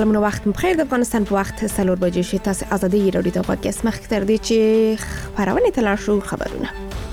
سلامونه وخت مخیر د افغانستان په وخت 4 بجې شي تاسو ازادي رادیو ته پادکست مخ تر دې چې خبرونه تلل شو خبرونه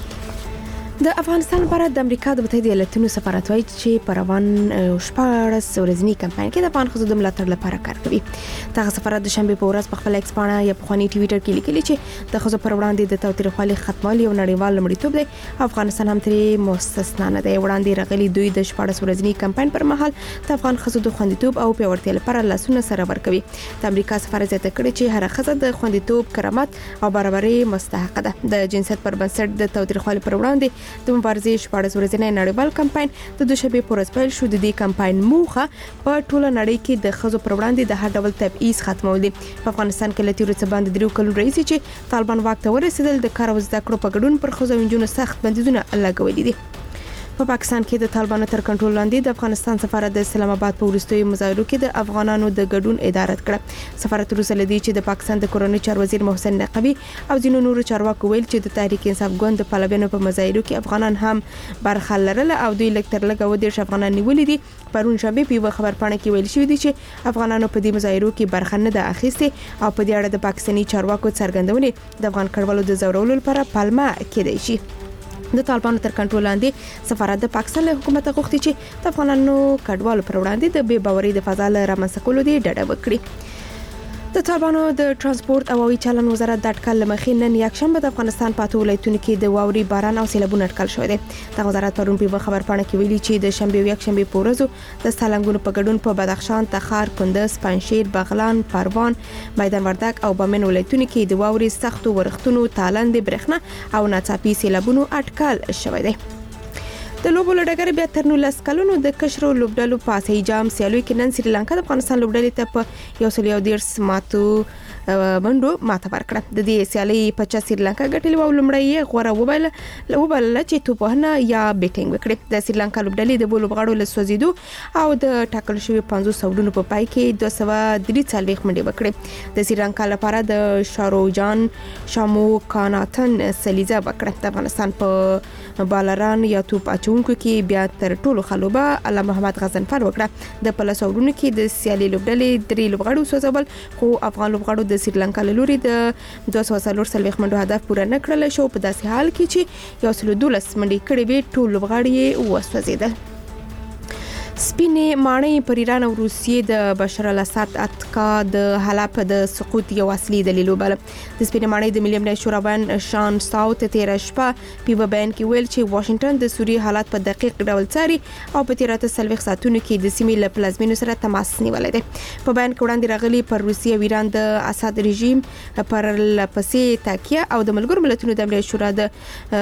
د افغانستان لپاره د امریکا د متحده ایالاتونو سفارت وایي چې په روان شپږ ورځنی کمپاین کې د افغان ښځو د ملاتړ لپاره کار کوي. دغه سفارت د شنبه په ورځ په خپل ایکس پاڼه یا په خواني ټویټر کې لیکلي چې د ښځو پر وړاندې د تاوتریخوالي ختمول یو نړیوال لومړیتوب دی. افغانستان هم ترې مستثنا نه دی. وړاندې راغلي دوی د شپږ ورځنی کمپاین پر مهال د افغان ښځو د خوندیتوب او پیاوړتیا لپاره لاسونه سره ورکوي. د امریکا سفارت زیاته کړې چې هر ښځه د خوندیتوب، کرامت او برابرۍ مستحق ده. د جنسیت پر بنسټ د تاوتریخوالي پر وړاندې د مبارزې 14 ورځنی نړیوال کمپاین د دوشنبه پر ورځ پیل شو. د دې کمپاین موخه په ټوله نړۍ کې د ښځو پر وړاندې د هر ډول تبعیض ختمول دي. په افغانستان کې لتیرو څخه باندې 3 کلونو راځي چې طالبان واک ته ورسېدل د کار او زده کړو په ګډون پر ښځو او نجونو سخت بندیزونه لګولي دي. په پاکستان کې د طالبانو تر کنټرول لاندې د افغانستان سفارت د اسلام آباد په وروستیو مظاهرو کې د افغانانو د ګډون اداره کړه. سفارت وروسته لدی چې د پاکستان د کورنۍ چارو وزیر محسن نقوی او ځینو نورو چارواکو ویل چې د تحریک انصاف ګوند د پلویانو په مظاهرو کې افغانان هم برخه لرله او دوی لکتر لګو د افغانان نیولې دي. پرون شنبه په خبرپاڼه کې ویل شوی دی چې افغانانو په دې مظاهرو کې برخه نه ده اخیسته او په دې اړه د پاکستاني چارواکو څرګندونې د افغان کډوالو د زورولو لپاره پالما کېدای شي. د طالبانو تر کنټرول لاندې سفارت د پاکستان له حکومت غوښتي چې د افغانانو کډوالو پر وړاندې د بې باورۍ د فضا له رامنځته کولو دی ډډه وکړي. د طالبانو د ترانسپورت او هوایي چلن وزارت د اټکل لمخې نن یکشنبه د افغانستان په ولایتونو کې د واوري باران او سیلابونو اټکل شوی دی. د وزارت پرون په خبرپاڼه کې ویلي چې د شنبه او یکشنبه په ورځو د سالنګونو په ګډون په بدخشان، تخار، کندز، پنجشیر، بغلان، پروان، میدان وردګ او بامیان ولایتونو کې د واوري سختو ورښتونو، تالند، برېښنا او ناڅاپي سیلابونو اټکل شوی دی. د لوبو لړګر بیا تر 19 کلونو د کشرو لوبډلو په اسیا جام سیالوي کې نن سریلانکا د افغانستان لوبډلې ته په 110 ماتو منډو ماته ورکړه. د دې سیالي په چا سریلانکا ګټلې او لومړی غوړه وبل چې توپونه یا بیټینګ وکړي. د سریلانکا لوبډلې د بولوغاړو له سوزیدو او د ټاکل شوی 500 سودونو په پای کې 243 منډې وکړي. د سریلانکا لپاره د شاروجان شامو کاناتن سلیزه وکړه. د افغانستان په بالران یا توپ اچونکو کې بیا تر ټولو خلوبه الله محمد غزنفر وکړه. د پلسودونو کې د سیالي لوبډلې 3 لوبغاړو سوزول خو افغان لوبغاړو د سریلانکا له لوري د 240 منډو هدف پوره نه کړل شو. په داسې حال کې چې 112 منډې کړې وې ټول لوبغاړي وسوځیدل. سپینې ماڼۍ پر ایران او روسیې د بشار الاسد اتکا د حلب د سقوط یو اصلي دلیل وبل. د سپینې ماڼۍ د ملي امنیت شورابان شان ساوت تیر شپه په بیان کې ویل چې واشنگټن د سوریې حالات په دقیق ډول څاري او په تیراته سلوي ساتونو کې د سیمې له پلازمینو سره تماس نیولای دی. په بیان کې وړاندې راغلي پر روسیې او ایران د اسد رژیم پر لپسې تاکیه او د ملګرو ملتونو د امنیت شورا د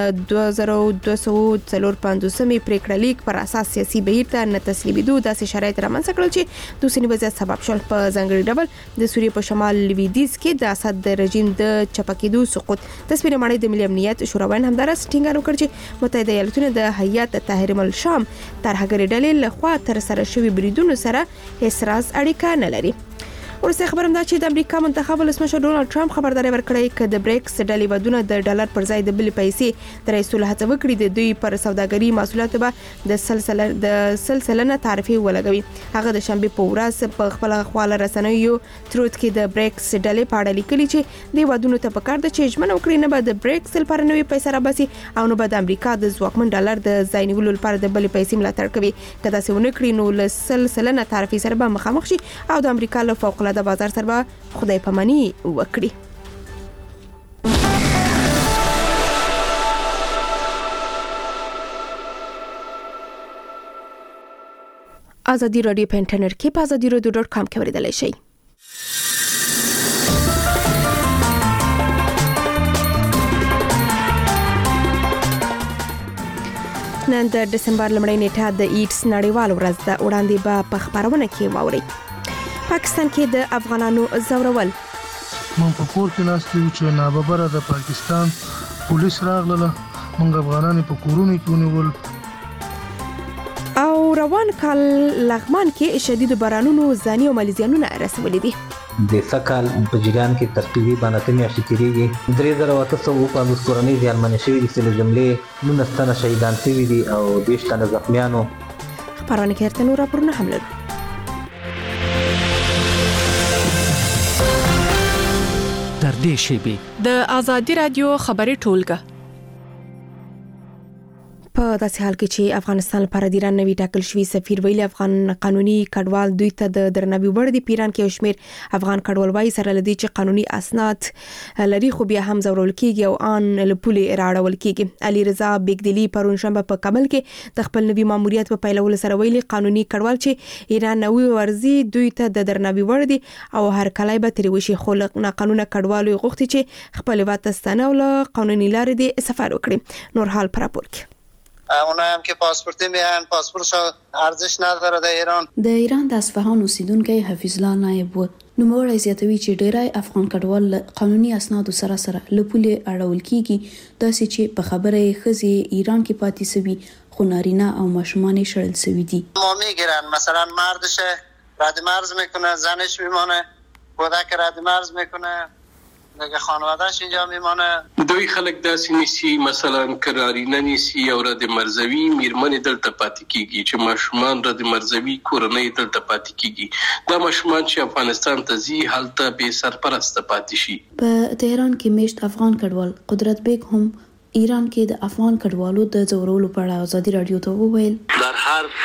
2254 پریکړه لیک پر اساس سیاسي بهیر ته نه تسلیمیدو داسې شرایط رامنځته کړل چې د اوسني وضعیت سبب شول. په ځانګړي ډول د سوریې په شمال لویدیځ کې د اسد د رژیم د چپکېدو سقوط. د سپینې ماڼۍ د ملي امنیت شوراوین همدارس ټینګار وکړ چې متحده ایالاتونه د هیئت تحریم الشام ترهګرۍ ډلې لخوا تر سره شوي بریدونو سره هیڅ راز اړیکه نه لري. ورسته خبرم دا چې د امریکا منتخب ولسمشر ډونالد ټرمپ خبرداري ورکړې چې د بریکس ډلې ودونه د ډالر پر ځای د بل پیسې د رئیسول هڅه وکړي د دوی پر سوداګري محصولاتو به د سلسله تعرفه ولګوي. هغه د شنبه په ورځ په خپل خواله رسنیو تروت کې د بریکس ډلې په اړه لیکلي چې د ودونو ته پکار د چې ژمنه وکړي نه به د بریکس لپاره نوې پیسې راباسي او نه به د امریکا د ځواکمن ډالر د ځای نیولو لپاره د بل پیسې ملاتړ کوي. که تاسو ونه کړئ نو له سلسله تعرفه سره به مخامخ شي او د امریکا له فوق د بازار سره به خدای پاماني وکړي. ازادي رادیو په انټرنیټ کې په azadirodio.com کې اوریدلای شئ. نن د دسمبر لومړۍ نیټه د ایډز نړیوال ورځ ده. وړاندې به په خبرونه کې واورئ. پاکستان کې د افغانانو زورول. مونږ په کور کې ناستو چې ناببره د پاکستان پولیس راغله، مونږ افغانان په کورونو کې ونیول. او روان کال لغمان کې شدید بارانونو ځاني او مالی زیانونه رسولي دي. د سکهال په جریان کې ترتیبي باندې میاشتې تیریږي. 3850 کورنۍ زیانمنې شوې دي چې له جملې 19 تنه شهیدان شوي دي او 20 تنه زخمیانو. خبرونه کې ارته نور راپورونه هم لرو. نږدې شیبې. د آزادي رادیو خبري ټولګه. په داسې حال کې چې افغانستان لپاره د ایران نوی ټاکل شوی سفیر ویلي افغان قانوني کډوال دوی ته د درناوي وړ دي. پیران کې یو شمېر افغان کډوال وايي سره لدی چې قانوني اسناد لري خو بیا هم زورول کیږي او ان لپولې راړول کیږي. علي رضا بیگدلی پرون شنبه په کابل کې د خپل نوی ماموریت په پیلولو سره ویلي قانوني کډوال چې ایران نوی ورزي دوی ته د درناوي وړ دي او هر کله به تری وشي خو نه قانون کډوالو غوښتي چې خپل وطن ول قانوني لارې دي سفر وکړي. نور حال پر راپور کې اونایی هم که پاسپورتی میان پاسپورتش ارزش نداره در ایران. د ایران د اصفهان اوسیدونکو حفیظ الله نایب و نوموړی زیاتوي چې ډیری افغان کډوال قانوني اسنادو سره له پولې اړول کیږي داسې چې په خبره خزي ایران کې پاتې سوي خو نارینه او ماشومان شړل سوي دي. ما میگیرن مثلا مردش رد مرز میکنه زنش میمانه کودک رد مرز میکنه دیگه خانواده‌اش اینجا میمانه. دوی خلک داسې نیسی مثلا قرارینه نیسی او رد مرزوی میرمن دلته پاتې کیږي چې ماشومان رد مرزوی کورنۍ دلته پاتې کیږي. دا ماشومان چې افغانستان ته ځي هلته به سرپرست پاتې شي. په تهران کې میشت افغان کډوال قدرت بیگ هم ایران کې د افغان کډوالو د ځورولو په اړه آزادي رادیو ته وویل در هر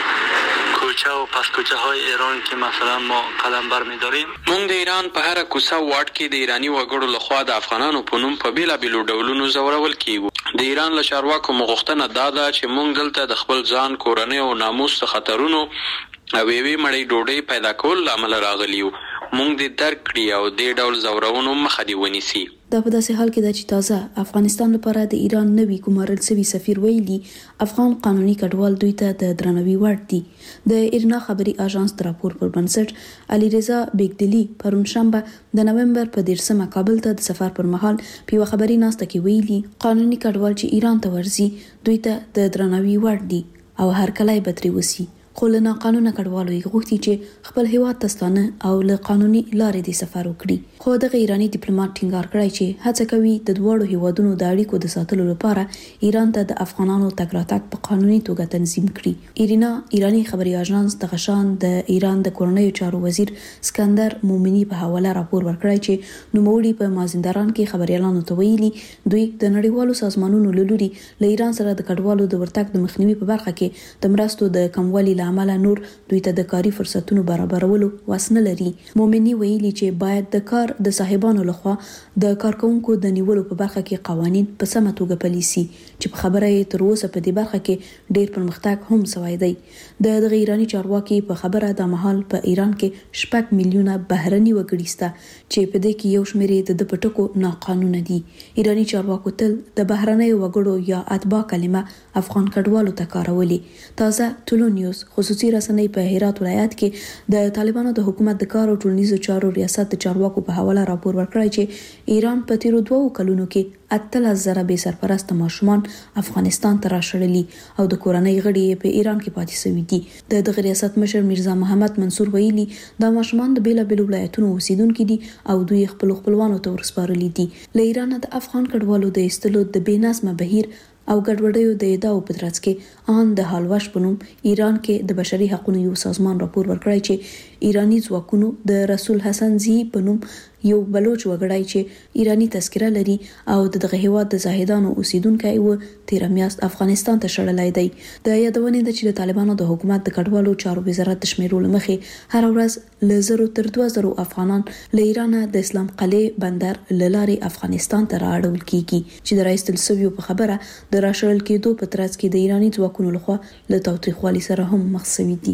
کوچه و پس کوچه های ایران که مثلا ما قلم بر می داریم مونږ د ایران په هر کوڅه واټ کې د ایرانی وګړو لخوا د افغانانو په نوم په بیلابیلو ډولونو زورول کیږي. د ایران له چارواکو مغوښتنه دا ده چې مونږ دلته د خپل ځان کورنۍ او ناموس خطرونو او وی مړی ډوډۍ پیدا کول لامل راغلیو. مونږ د درک کړی او د ډول زورونو مخه دی ونیسي. دا په داسې حال کې د چې تازه افغانستان لپاره د ایران نوی کومارل سوي سفیر ویلي افغان قانوني کډوال دوی ته د درناوي وړ دي. د ایرنا خبري اژانس د راپور پر بنسټ علي رضا بیگدلی پرون شنبه د نومبر په 10 کابل ته د سفر پر مهال په خبري ناسته کې ویلي قانوني کډوال چې ایران ته ورځي دوی ته د درناوي وړ دي او هر کله به تری وسی. خو له ناقانونه کډوالو یې غوښتي چې خپل هیواد ته ستانه او له قانوني لارې د سفر وکړي. خو د ایرانی ډیپلوماټ ټینګار کړی چې هڅه کوي د دوړو هیوادونو د اړیکو د ساتلو لپاره ایران ته د افغانانو تګ راتګ په قانوني توګه تنظیم کړي. ایرانی خبري اژانس د غشان د ایران د کورنیو چارو وزیر اسکندر مومنی په حواله راپور ورکړی چې نوموړي په مازندران کې خبريالانو ته ویلي دوی د نړیوالو سازمانونو له لوري له ایران سره د کډوالو د ورتګ د مخنیوي په برخه کې د مرستو د کموالي عمل نور دوی ته د کاري فرصتونو برابرولو وسنه لري. مومنی ویلي چې باید د کار د صاحبانو لخوا د کارکونکو د نیولو په برخه کې قوانين په سمه توګه پلي سي چې په خبره یې تر اوسه په دې برخه کې ډېر پرمختګ هم شوی دی. د ایرانی چارواکي په خبره د محل په ایران کې 6 میلیونه بهرني وګړي سته چې په دې کې یو شمېر د پټکو ناقانونه دي. ایرانی چارواکو تل د بهرني وګړو یا اتباع کلمه افغان کډوالو ته کارولي. تازه ټولو نیوز خصوصي رسنۍ په هرات ولایت کې د طالبانو د حکومت د کار او ټولنیزو چارو ریاست د چارواکو په حواله راپور ورکړی چې ایران په تیرو 2 کلونو کې 8000 بے سرپرست ماشومان افغانستان ته راشړلي او د کورنۍ غړي په ایران کې پاتې شوي دي. د ریاست مشر میرزا محمد منصور ویلي دا ماشومان د بیلابیلو ولایتونو اوسیدونکو دي او دوی خپل خپلوانو ته ورسپارلي دي. له ایران د افغان کډوالو د ایستلو د بېنظمه بهیر او ګډوډیو د ادعاو په ترڅ کې ان د حالواش په نوم ایران کې د بشري حقوقو یو سازمان راپور ورکړی چې ایرانی ځواکونو د رسول حسن زی په نوم یو بلوچ وګړی چې ایرانی تذکره لري او دغه هیواد د زاهدانو اوسیدونکو و 13 میاشت افغانستان ته شړلای دی. د یادونې د چې طالبانو د حکومت د کډوالو چارو وزارت شمیرول مخې هر ورځ ل 0 تر 2000 افغانان له ایران د اسلام قلعه بندر لارې افغانستان ته راړول کیږي چې د رئیس تلسویو په خبره د راشړل کېدو په ترڅ کې د ایرانی ځواکونو لخوا له تاوتریخوالي سره هم مخ شوي دي.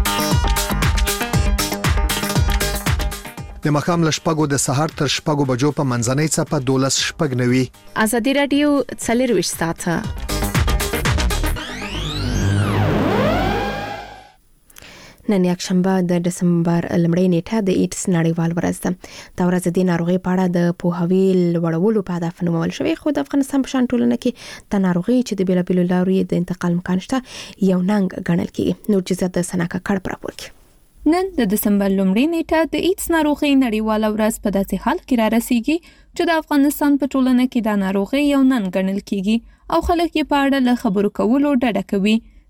د مخام لشپګو د سحر تر شپګو بجو په منځنۍ صفه 12 شپګ نوي. آزادي رادیو 24 ساعته نن یکشنبه د دسمبر لمړۍ نیټه د ایډز نړیوال ورځ ده. دا ورځ د ناروغي په اړه د پوهاوي لوړولو په هدف نومول شوی خو د افغانستان په شان ټولنه کې د ناروغي چې د بیلابیلو لارو د انتقال امکان شته یو ننګ ګڼل کیږي. نور جزئیات د سناکا کړ پر راپور کې. نن د دسمبر لومړۍ نیټه د ایډز ناروغي نړیواله ورځ په داسې حال کې را رسیږي چې د افغانستان په ټولنه کې د ناروغي یو ننګ ګڼل کیږي او خلک یې په اړه له خبرو کولو ډډه کوي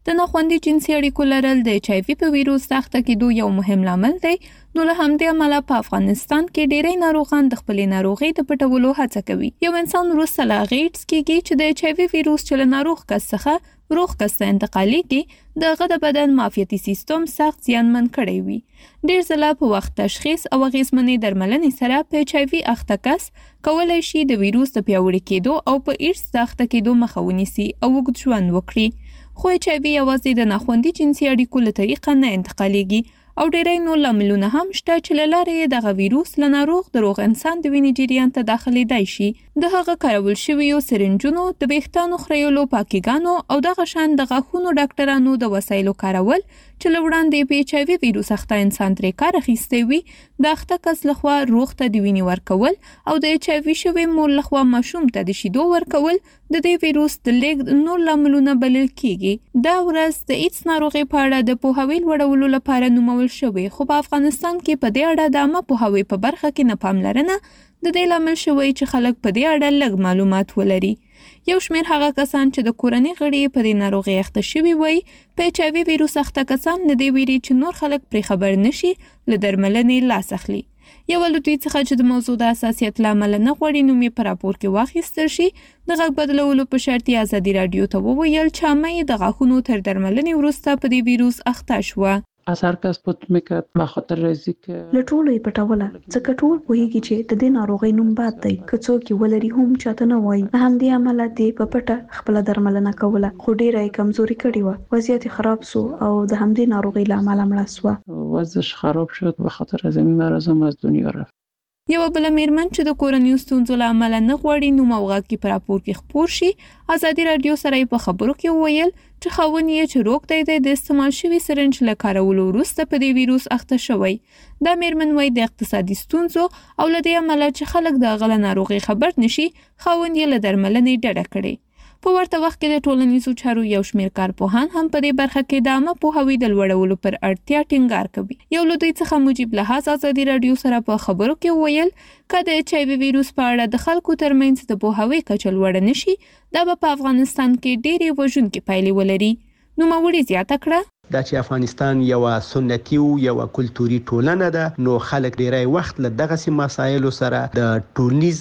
د ناخوندي جنسي اړیکو لرل د HIV په ویروس سخته کېدو یو مهم لامل دی. نو له همدې امله په افغانستان کې ډېری ناروغان د خپلې ناروغۍ د پټولو هڅه کوي. یو انسان وروسته له هغې اډز کېږي چې د HIV ویروس چې له ناروغ کس څخه روغ کس ته انتقالېږي د هغه د بدن معافیتي سیستم سخت زیانمن کړی وي. ډېر ځله په وخت تشخیص او اغېزمنې درملنې سره په HIV اخته کس کولی شي د ویروس د پیاوړي کېدو او په ایډز د اخته کېدو مخه ونیسي او اوږد ژوند وکړي. خو HIV یوازې د ناخوندي جنسي اړیکو له طریقه نه انتقالېږي او ډېری نور لاملونه هم شته چې له لارې یې دغه ویروس له ناروغ د روغ انسان د وینې جریان ته داخلېدای شي. د هغه کارول شویو سرنجونو، د ویښتانو خریولو پاکیګانو او دغه شان د غاښونو ډاکټرانو د وسایلو کارول چې له وړاندې په HIV ویروس اخته انسان ترې کار اخیستی وي، د اخته کس لخوا روغ ته د وینې ورکول او د HIV شوي مور لخوا ماشوم ته د شیدو ورکول د دې ویروس د لیږد نور لاملونه بلل کیږي. دا ورځ د ایډز ناروغۍ په اړه د پوهاوي لوړولو لپاره نومول شوی، خو په افغانستان کې په دې اړه د عامه پوهاوي په برخه کې نه پاملرنه د دې لامل شوی چې خلک په دې اړه لږ معلومات ولري. یو شمېر هغه کسان چې د کورنۍ غړي په دې ناروغۍ اخته شوي وي په HIV ویروس اخته کسان له دې ویري چې نور خلک پرې خبر نشي له درملنې لاس اخلي. یو له دوی څخه چې د موضوع د حساسیت له امله نه غواړي نوم یې په راپور کې واخیستل شي، د غږ بدلولو په شرط یې ازادي راډیو ته وویل چې عامه یې د غاښونو تر درملنې وروسته په دې ویروس اخته شوه. از هر کس پت میکرد به خاطر ریزی که له ټولو یې پټوله ځکه ټول پوهیږي چې د دې ناروغۍ نوم باد دی، که څوک یې ولري هم چاته نه وایي. له همدې امله دې په پټه خپله درملنه کوله، خو ډېره یې کمزوري کړې وه، وضعیت یې خراب سو او د همدې ناروغۍ له امله مړه سوه. وضعش خراب شد به خاطر از این مرض هم از دنیا رفت. یوه بله میرمن چې د کورنیو ستونزو له امله نه غواړي نوم او غږ کې په راپور کې خپور شي، ازادي راډیو سره یې په خبرو کې وویل چې خاوند یې چې روغ دی د استعمال شوي سرنج له کارولو وروسته په دې ویروس اخته شوی. دا میرمن وایي د اقتصادي ستونزو او له دې امله چې خلک د هغه له ناروغۍ خبر نشي، خاوند یې له درملنې ډډه کړې. په ورته وخت کې د ټولنیزو چارو یو شمېر کارپوهان هم په دې برخه کې د عامه پوهاوي د لوړولو پر اړتیا ټینګار کوي. یو له دوی څخه مجیب لحاظ ازادي راډیو سره په خبرو کې وویل که د HIV ویروس په اړه د خلکو ترمنځ د پوهاوي کچه لوړه نشي، دا به په افغانستان کې ډېرې وژونکې پایلې ولري. نوموړي زیاته کړه دا چې افغانستان یو سنتي او یو کلتوري ټولنه ده، نو خلک ډیری وخت له دغه مسایلو سره د ټولنیز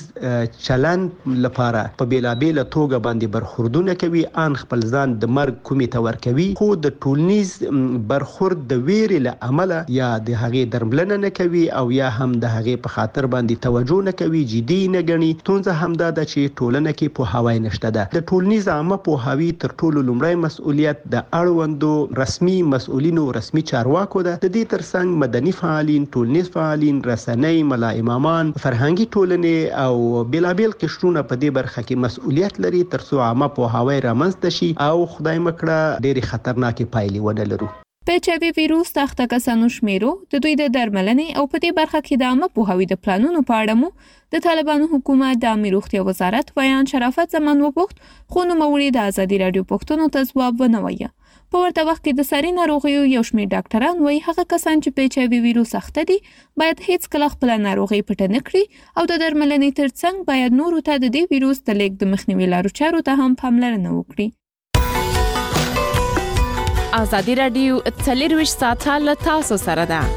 چلند لپاره په بیلابیل توګه باندې برخوردونه کوي، ان خپل ځان د مرګ کومې ته ورکوي، خو د ټولنیز برخورد د ویرې له امله یا د هغې درملنه نه کوي او یا هم د هغې په خاطر باندې توجه نه کوي، جدي نه ګڼي. ستونزه همدا ده چې ټولنه کې پوهاوی نشته ده. د ټولنیز عامه پوهاوي تر ټولو لومړی مسؤلیت د اړوندو رسمي مسؤلینو رسمي چارواکو ده. د دې ترڅنګ مدني فعالین، ټولنیز فعالین، رسنۍ، ملا امامان، فرهنګي ټولنې او بیلابیل قشرونه په دې برخه کې مسؤلیت لري ترڅو عامه پوهاوی رامنځته شي او خدای مکړه ډېرې خطرناکې پایلې ونه لرو. په HIV ویروس د اخته کسانو شمیرو، د دوی د درملنې او په دې برخه کې د عامه پوهاوي د پلانونو په اړه مو د طالبانو حکومت د عامه روغتیا وزارت ویان شرافت زمان وپوښت، خو نوموړي د ازادي راډیو پوښتنو ته ځواب ونه وایه. په ورته وخت کې د ساري ناروغیو یو شمېر ډاکټران وایي هغه کسان چې په HIV ویروس اخته دي باید هیڅ کله خپله ناروغي پټه نه کړي او د درملنې ترڅنګ باید نورو ته د دې ویروس د لیږد د مخنیوي لارو چارو ته هم پاملرنه وکړي. ازادي راډیو 24 ساعته له تاسو سره ده.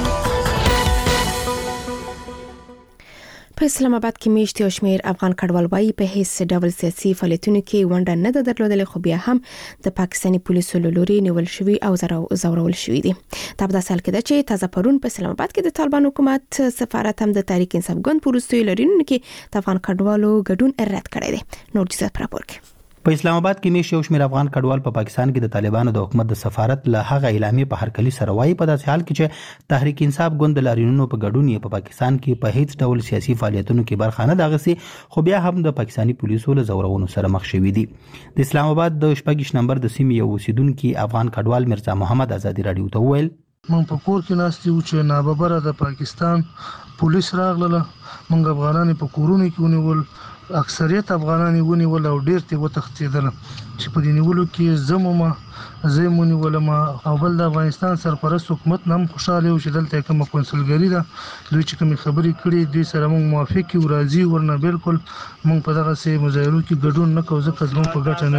په اسلام آباد کې میشت یو شمېر افغان کډوال وایي په هیڅ ډول سیاسي فعالیتونو کې ونډه نه ده درلودلې، خو بیا هم د پاکستاني پولیسو له لوري نیول شوي او ځورول شوي دي. دا په داسې حال کې ده چې تازه پرون په اسلام آباد کې د طالبان حکومت سفارت هم د تحریک انصاف ګوند په وروستیو لړونو کې د افغان کډوالو ګډون رد کړی دی. نور جزئیات په راپور کې. په اسلام آباد کې میشت یو شمېر افغان کډوال په پاکستان کې د طالبانو د حکومت د سفارت له هغه اعلامیې په هرکلي سره وایي په داسې حال کې چې تحریک انصاف ګوند د لاریونونو په ګډون یې په پاکستان کې په هیڅ ډول سیاسي فعالیتونو کې برخه نه ده اخیستې، خو بیا هم د پاکستاني پولیسو له ځورونو سره مخ شوي دي. د اسلام آباد د 26 نمبر د سیمې یو اوسیدونکي افغان کډوال مرزا محمد ازادي راډیو ته وویل مونږ په کور کې ناست یو چې ناببره د پاکستان پولیس راغله، مونږ افغانان په کورونو کې ونیول، اکثریت افغانان ونیول او ډیر ته وتښتېدل چې په دې نیولو کې زه ونیولم او بل د افغانستان سرپرست حکومت هم خوشاله و چې دلته کومه کونسلګري ده، دوی چې کومې خبرې کړي دوی سره موږ موافق یو، راضي ورنه بالکل موږ په دغه سي مظاهرو کې ګډون نه کوو ځکه زموږ په ګټه نه دي.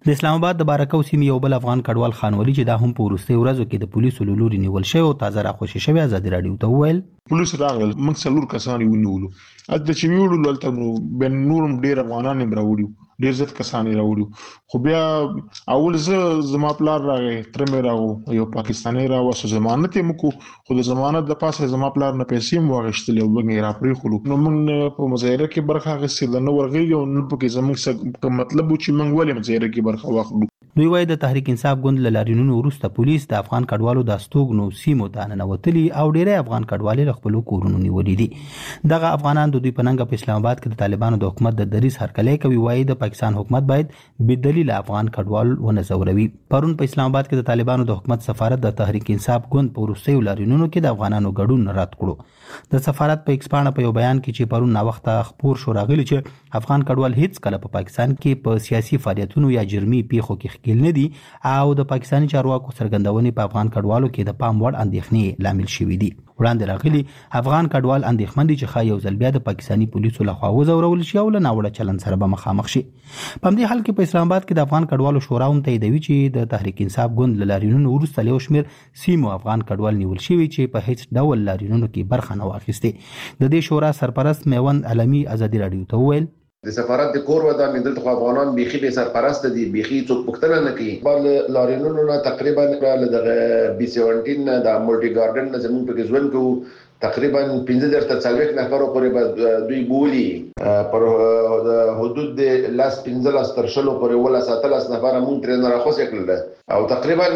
د اسلام آباد د بارکو سیمې یو بل افغان کډوال خانولي چې دا هم په وروستي ورځو کې د پولیسو له لوري نیول شوی او تازه راخوشي شوی ازادي راډیو ته وویل پولیس راغلل موږ څلور کسان ونیولو د چې ویوړو لته بن نورم ډیر افغانان راوړو ډیر زت کسان راوړو خو بیا اول زما پلار راغی تر مې راو یو پاکستاني راو ضمانت یې مکو خو د ضمانت د پاسه زما پلار نه پیسې مو واغشتلې او بګې را پرې خلو نو موږ په مظاهره کې برخه اخیستل نو ورغیږو نو په کې زموږ مطلب و چې موږ ولې مظاهره کې برخه واخلو دوی وایي د تحریک انصاف ګوند له لاریونونو وروسته پولیس د افغان کډوالو د استوګنو سیمو ته ننوتلي او ډېری افغان کډوالې له خپلو کورونو نیولي دي دغه افغانان د دوی په ننګه په اسلام آباد کې د طالبانو د حکومت د دریځ هرکلی کوي وایي د پاکستان حکومت باید بېدلیله افغان کډوال ونه ځوروي پرون په اسلام آباد کې د طالبانو د حکومت سفارت د تحریک انصاف ګوند په وروستیو لاریونونو کې د افغانانو ګډون رد کړو د سفارت په ایکس پاڼه په یو بیان کې چې پرون ناوخته خپور شو راغلی چې افغان کډوال هیڅ کله په پاکستان کې په سیاسي فعالیتونو یا جرمي پیښو کې ښکیل نه دي او د پاکستاني چارواکو څرګندونې په افغان کډوالو کې د پام وړ اندېښنې لامل شوي دي وړاندې راغلي افغان کډوال اندېښمن دي چې ښایي یو ځل بیا د پاکستاني پولیسو لخوا وځورول شي او له ناوړه چلند سره به مخامخ شي په همدې حال کې په اسلام آباد کې د افغان کډوالو شورا هم تاییدوي چې د تحریک انصاف ګوند له لاریونونو وروسته یو شمېر سیمو افغان کډوال نیول شوي چې په هیڅ ډول لاریونونو کې برخه نه واخیستې د دې شورا سرپرست میوند علمي ازادي راډیو ته وویل د سفارت د کور ودا من دلته افغانان بيخي به سرپرست دي بيخي څوک پښتنه نه کوي بل لارینونو نه تقریبا د بي 17 د مولټي ګاردن نه زموږ په ځوان کو تقریبا 15 تر 40 نفر پورې دوی بولی پر حدود د لاس 15 تر شلو پورې ولا 17 نفر مونږ تر نه راخوسه کړل او تقریبا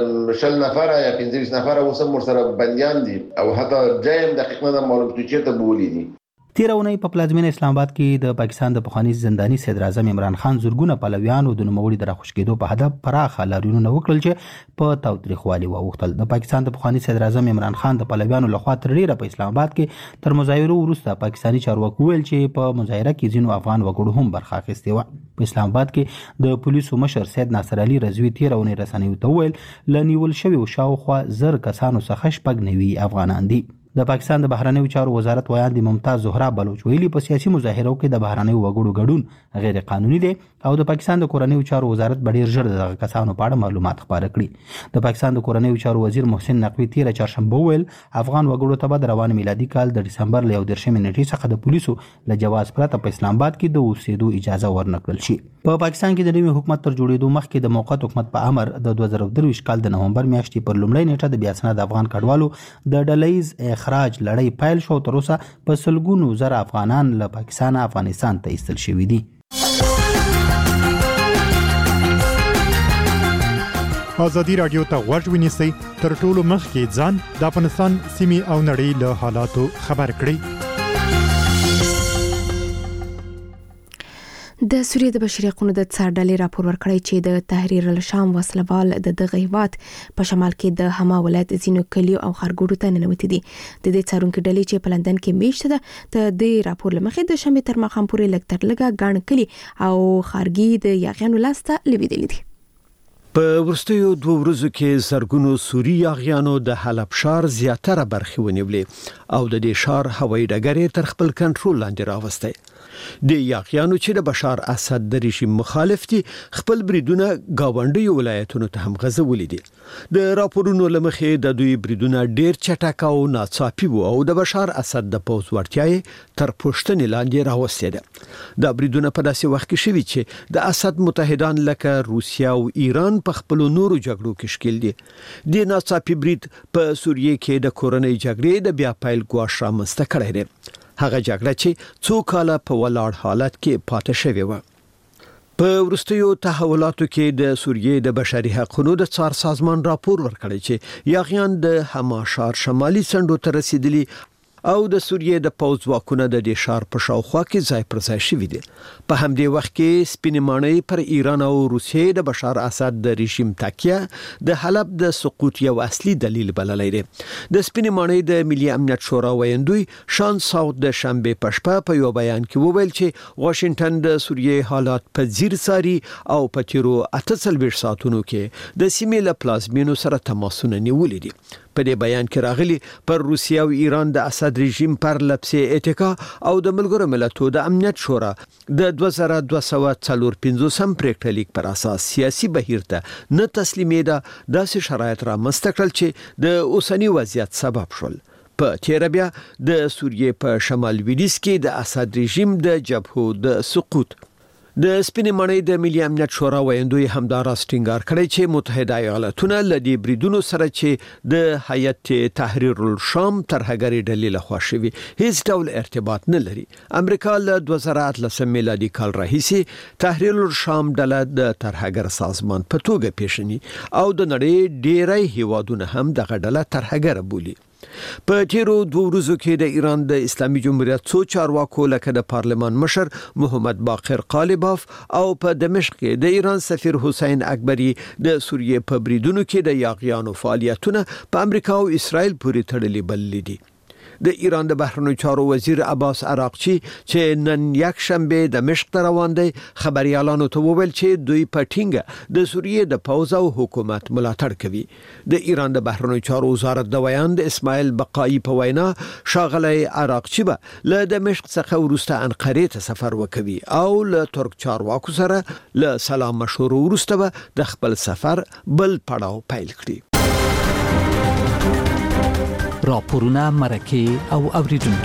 شل نفر یا 15 نفر وسم سره بنديان دي او حتی جایم دقیق نه معلوم چې ته بولی دي تیره اونۍ په پلازمینه اسلام آباد کې د پاکستان د پخواني زنداني صدر اعظم عمران خان زرګونه پلویانو د نوموړي د راخوش کېدو په هدف پراخه لاریونونه وکړل چې په تاوتریخوالي واوښتل د پاکستان د پخواني صدر اعظم عمران خان د پلویانو لخوا تر ډیره په اسلام آباد کې تر مظاهرو وروسته پاکستاني چارواکو ویل چې په مظاهره کې ځینو افغان وګړو هم برخه اخیستې وه په اسلام آباد کې د پولیسو مشر سید ناصر علي رضوي تیره اونۍ رسنیو ته وویل له نیول شویو شاوخوا 1000 کسانو څخه 9 افغانان دي د پاکستان د بهرنیو چارو وزارت ویاند ممتاز زهرا بلوچ ویلي په سیاسي مظاهرو کې د بهرنیو وګړو ګډون غیر قانوني دی او د پاکستان د کورنیو چارو وزارت به ډیر ژر دغه کسانو په اړه معلومات خپاره کړي د پاکستان د کورنیو چارو وزیر محسن نقوي تیره چهارشنبه ویل افغان وګړو ته به د روان میلادي کال د ډسمبر له 11 نیټې څخه د پولیسو له جواز پرته په اسلام آباد کې د اوسېدو اجازه ورنکړل شي په پاکستان کې د نوي حکومت تر جوړېدو مخکې د موقت حکومت په امر د 2023 کال د نومبر میاشتې پر لومړۍ نیټه د بیا اسناد افغان کډوالو د ډلهییز اخراج لړۍ پیل شو تر اوسه په سلګونو زره افغانان له پاکستان افغانستان ته ایستل شوي دي ازادي راډیو ته غوږ ونیسئ تر ټولو مخکې ځان د افغانستان سیمې او نړۍ له حالاتو خبر کړئ د سوریې د بشري حقوقو د څار ډلې راپور ورکړی چې د تحریر الشام وسلوال د دغه هیواد په شمال کې د حما ولایت ځینو کلیو او ښارګوټو ته ننوتي دي د دې څارونکو ډلې چې په لندن کې میشته ده د دې راپور له مخې د شنبې تر ماښام پورې لږ تر لږه ګڼ کلي او ښارګي د یاغیانو لاسته لوېدلي دي په ورستیو 2 ورځو کې زرګونو سوري یاغیانو د حلب ښار زیاتره برخې ونیولې او د دې ښار هوایي ډګر تر خپل کنټرول لاندې راوستی د یاغیانو چې د بشار اسد د رژیم مخالف دي خپل بریدونه گاونډي ولایتونو ته هم غځولي دي د راپورونو لمخې د دوی بریدونه ډیر چټک او ناڅاپي وو او د بشار اسد د پوز ورتیاي تر پښتنې لاندې راوستي دي د بریدونه په داسې وخت کې شوي چې د اسد متحدان لکه روسیا او ایران په خپل نورو جګړو کې شکل دي د ناڅاپي برید په سوریې کې د کورنۍ جګړې د بیا پیل ګواښ رامنځته کړی دی هغه جګړه چې څو کاله په ولاړ حالت کې پاتې شوې و په ورستیو تحولاتو کې د سوریې د بشري حقوقو د څار سازمان راپور ورکړی چې یاغیان د حما ښار شمالي څنډو ته رسیدلي او د سوریې د پوځ واکونه د دې ښار په شاوخوا کې ځای پر ځای شوي دي په همدې وخت کې سپینې ماڼۍ پر ایران او روسیې د بشار اسد د رژیم تکیه د حلب د سقوط یو اصلي دلیل بللی دی د سپینې ماڼۍ د ملي امنیت شورا ویندوی شان ساوت د شنبې په شپه په یو بیان کې وویل چې واشنگټن د سوریې حالات په ځیر څاري او په تیرو 48 ساعتونو کې د سیمې له پلازمینو سره تماسونه نیولي دي په دې بیان کې راغلي پر روسیه او ایران د اسد رژیم پر لپسې اتکا او د ملګرو ملتونو د امنیت شورا د 2245 پریکړه لیک پر اساس سیاسي بهیر ته نه تسلیمېده داسې شرایط را مستقل چې د اوسنی وضعیت سبب شول. په تیر بیا د سوریې په شمال لویدیځ کې د اسد رژیم د جبهو د سقوط د سپینې مړۍ د ملي امنیت شورا ویندوی همداراز ټینګار کړی چې متحده ایالاتونه لدی بریدونو سره چې د هیئت تحریر الشام ترهګری ډلې لخوا شوی هیڅ ډول ارتباط نه لري. امریکا له 2013 میلادي کال راهیسې تحریر الشام ډله د ترهګر سازمان په توګه پیژني او د نړۍ ډیری هیوادونه هم دغه ډله ترهګر بولي. په تیرو 2 ورځو کې د ایران د اسلامي جمهوریت څو چارواکو لکه د پارلمان مشر محمد باقر قالباف او په دمشق کې د ایران سفیر حسین اکبری د سوریې په بریدونو کې د یاغیانو فعالیتونه په امریکا او اسرائیل پورې تړلي بللي دي. د ایران د بهرنیو چارو وزیر عباس عراقچی چې نن یک شنبه دمشق ته روان دی خبريالانو ته وویل چې دوی په ټینګه د سوریې د پوځ او حکومت ملاتړ کوي. د ایران د بهرنیو چارو وزارت د ویان د اسماعیل بقایی په وینا شاغلی عراقچی به له دمشق څخه وروسته انقره ته سفر وکوي او له ترک چارواکو سره له سلام مشورو وروسته به د خپل سفر بل پړاو پیل کړي. راپورونه مرکه او اوریدونکو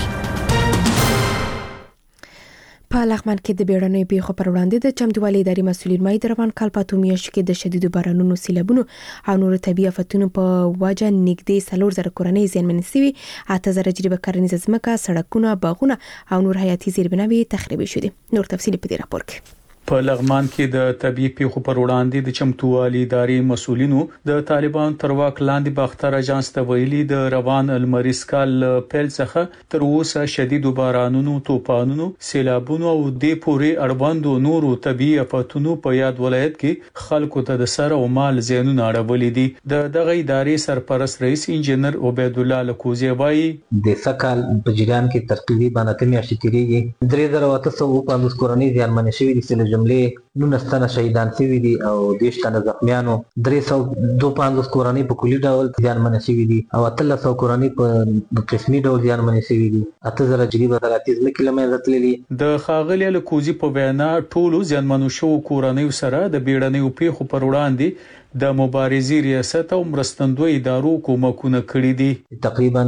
په لغمان کې د بیړنیو پیښو پر وړاندې د چمتووالي اداري مسؤلین وايي د روان کال په میاشت کې د شدیدو بارانونو سیلابونو او نور طبيعي آفتونو په وجه نږدې 4000 کورنۍ زیانمنې شوي 8000 جریبه کرنیزه ځمکه سړکونه باغونه او نور حیاتي زیربناوي تخریب شوي. نور تفصیل په دې راپور کې. په لغمان کې د طبيعي پیښو پر وړاندې د چمتووالي اداري مسؤلینو د طالبان تر واک لاندې باختر اجانس ته ویلي د روان المریز کال پیل څخه تر اوسه شدید بارانونو توپانونو سیلابونو او د پوري اړوندو نورو طبيعي آفتونو په یاد ولایت کې خلکو ته د سر او مال زیانونه اړولې دي. دغه ادارې سرپرست رئیس انجنیر عبید الله لکوزی وايي د سکهال په جریان کې تقریبا 9 میاشتې تیریږي 3815 کورنۍ زیانمنې شوي دي جملې 19 شهیدان شوي دي او 10 تنه زخمیانو 352 کورنۍ په کلي ډول زیانمنې شوي دي او 1300 کورنۍ په قسمي ډول زیانمنې شوي دي 8000 جریبه کرنیزه ځمکې له منځه تللي. د ښاغلي لکوزي په وینا ټولو زیانمنو شو کورنۍ سره د بیړنیو پیښو پر وړاندې د مبارزې ریاست او مرستندوی ادارو کومکونه کړی دي. تقریبا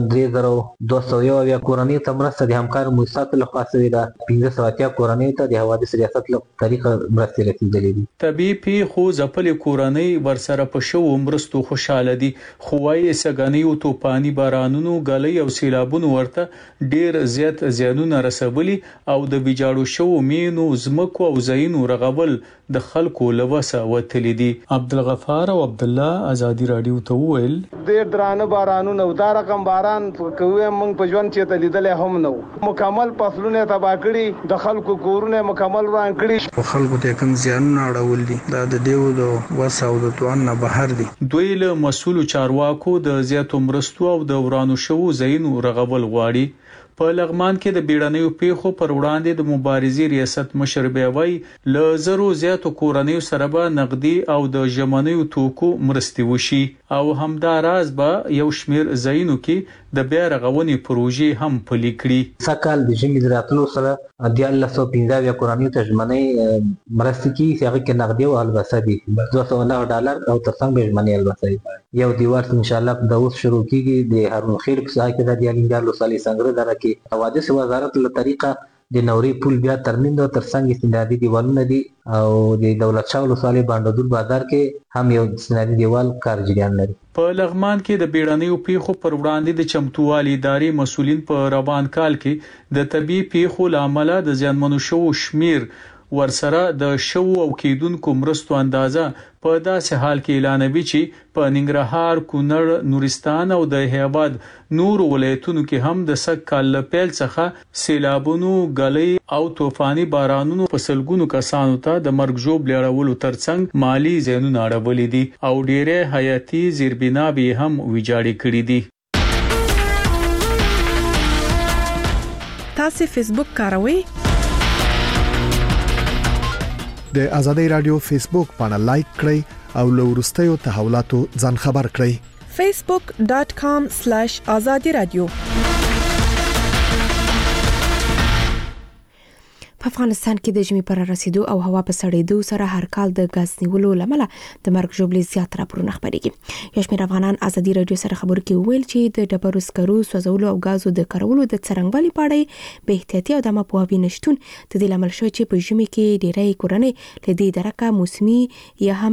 3201 کورنۍ ته مرسته د همکار مؤسسات له خوا شوې ده 1580 کورنۍ ته د حوادث ریاست له طریقه مرستې رسیدلې دي. طبيعي پیښو ځپلې کورنۍ ورسره په شو مرستو خوشاله دي خو وايي سګنۍ او توپاني بارانونو غلې او سیلابونو ورته ډیر زیات زیانونه رسولي او د ویجاړو شو مینو زمکو او زینو رغول د خلکو لوسه وتلی دي. عبدالغفار او عبد الله ازادي رادیو ته ویل ډیر درانه بارانونه او دا رقم باران کوي موږ په ژوند چې ته لیدل هم نو مکمل فصلونه تباہ کړي د خلکو کورونه مکمل وران کړي خلکو ته کوم زیانونه اړول دي دا د دیو د وسه او د توان نه بهر دي. دوی له مسؤل چارواکو د زیاتو مرستو او د ورانو شو زینو رغول غواړي. په لغمان کې د بیړنیو پیښو پر وړاندې د مبارزې ریاست مشر بیاوي ل زرو زیاتو کورنیو سره به نقدي او د ژمنیو توکو مرستي وشي او همداراز به یو شمیر زینو کې د بیا رغونې پروژې هم پلي کړي. سکهال د ژمي دراتلو سره 1915 کورنیو ته ژمنۍ مرستې کې هغه کې نقدي او البسه دي $209 او ترڅنګ به ژمنۍ البسه یو دیوار ان شاء الله د اوس شروع کیږي د هارون خیر په ځای کې د دیالینګالو صالح څنګه درکې حوادث وزارت له طریقه د نوري پول بیا ترمیم د ترڅنګ استندادي دیوالونه دي او د دولت شاه ولسوالۍ باندې بازار کې هم یو استندادي دیوال کار جریان لري. په لغمان کې د بیړنیو پیښو پر وړاندې د چمتووالي اداري مسؤلین په روان کال کې د طبي پیښو لامل د زیانمنو شو شمیر ورسره د شو او کېدونکو مرستو اندازه په داسې حال کې اعلانوي چې په ننګرهار، کونړ، نورستان او د هیواد نور ولایتونو کې هم د سږ کال پیل څخه سیلابونو، غلې او طوفاني بارانونو په سلګونو کسانو ته د مرګ ژوب لیړولو ترڅنګ مالی زیانونه اړولې دي او ډېرې حیاتي زیربناوي هم ویجاړې کړې دي. تاسو فیسبوک کاروئ؟ د آزادۍ رادیو فیسبوک پاڼه لایک کړئ او له وروستیو تحولاتو ځان خبر کړئ. facebook.com/azadi radio. په افغانستان کې د ژمي پر رسیدو او هوا په سړېدو سره هر کال د غاز نیولو لامل د مرګ ژوبلې زیات راپورونه خپرېږي. یو شمېر افغانان ازادي رادیو سره خبرو کې ویل چې د ډبرو سکرو سوځولو او غازو د کارولو د څرنګوالي په اړه به احتیاطي او د پوهاوي نشټون د دې لامل شوی چې په ژمي کې ډېری کورنۍ له دې درکه موسمي یا هم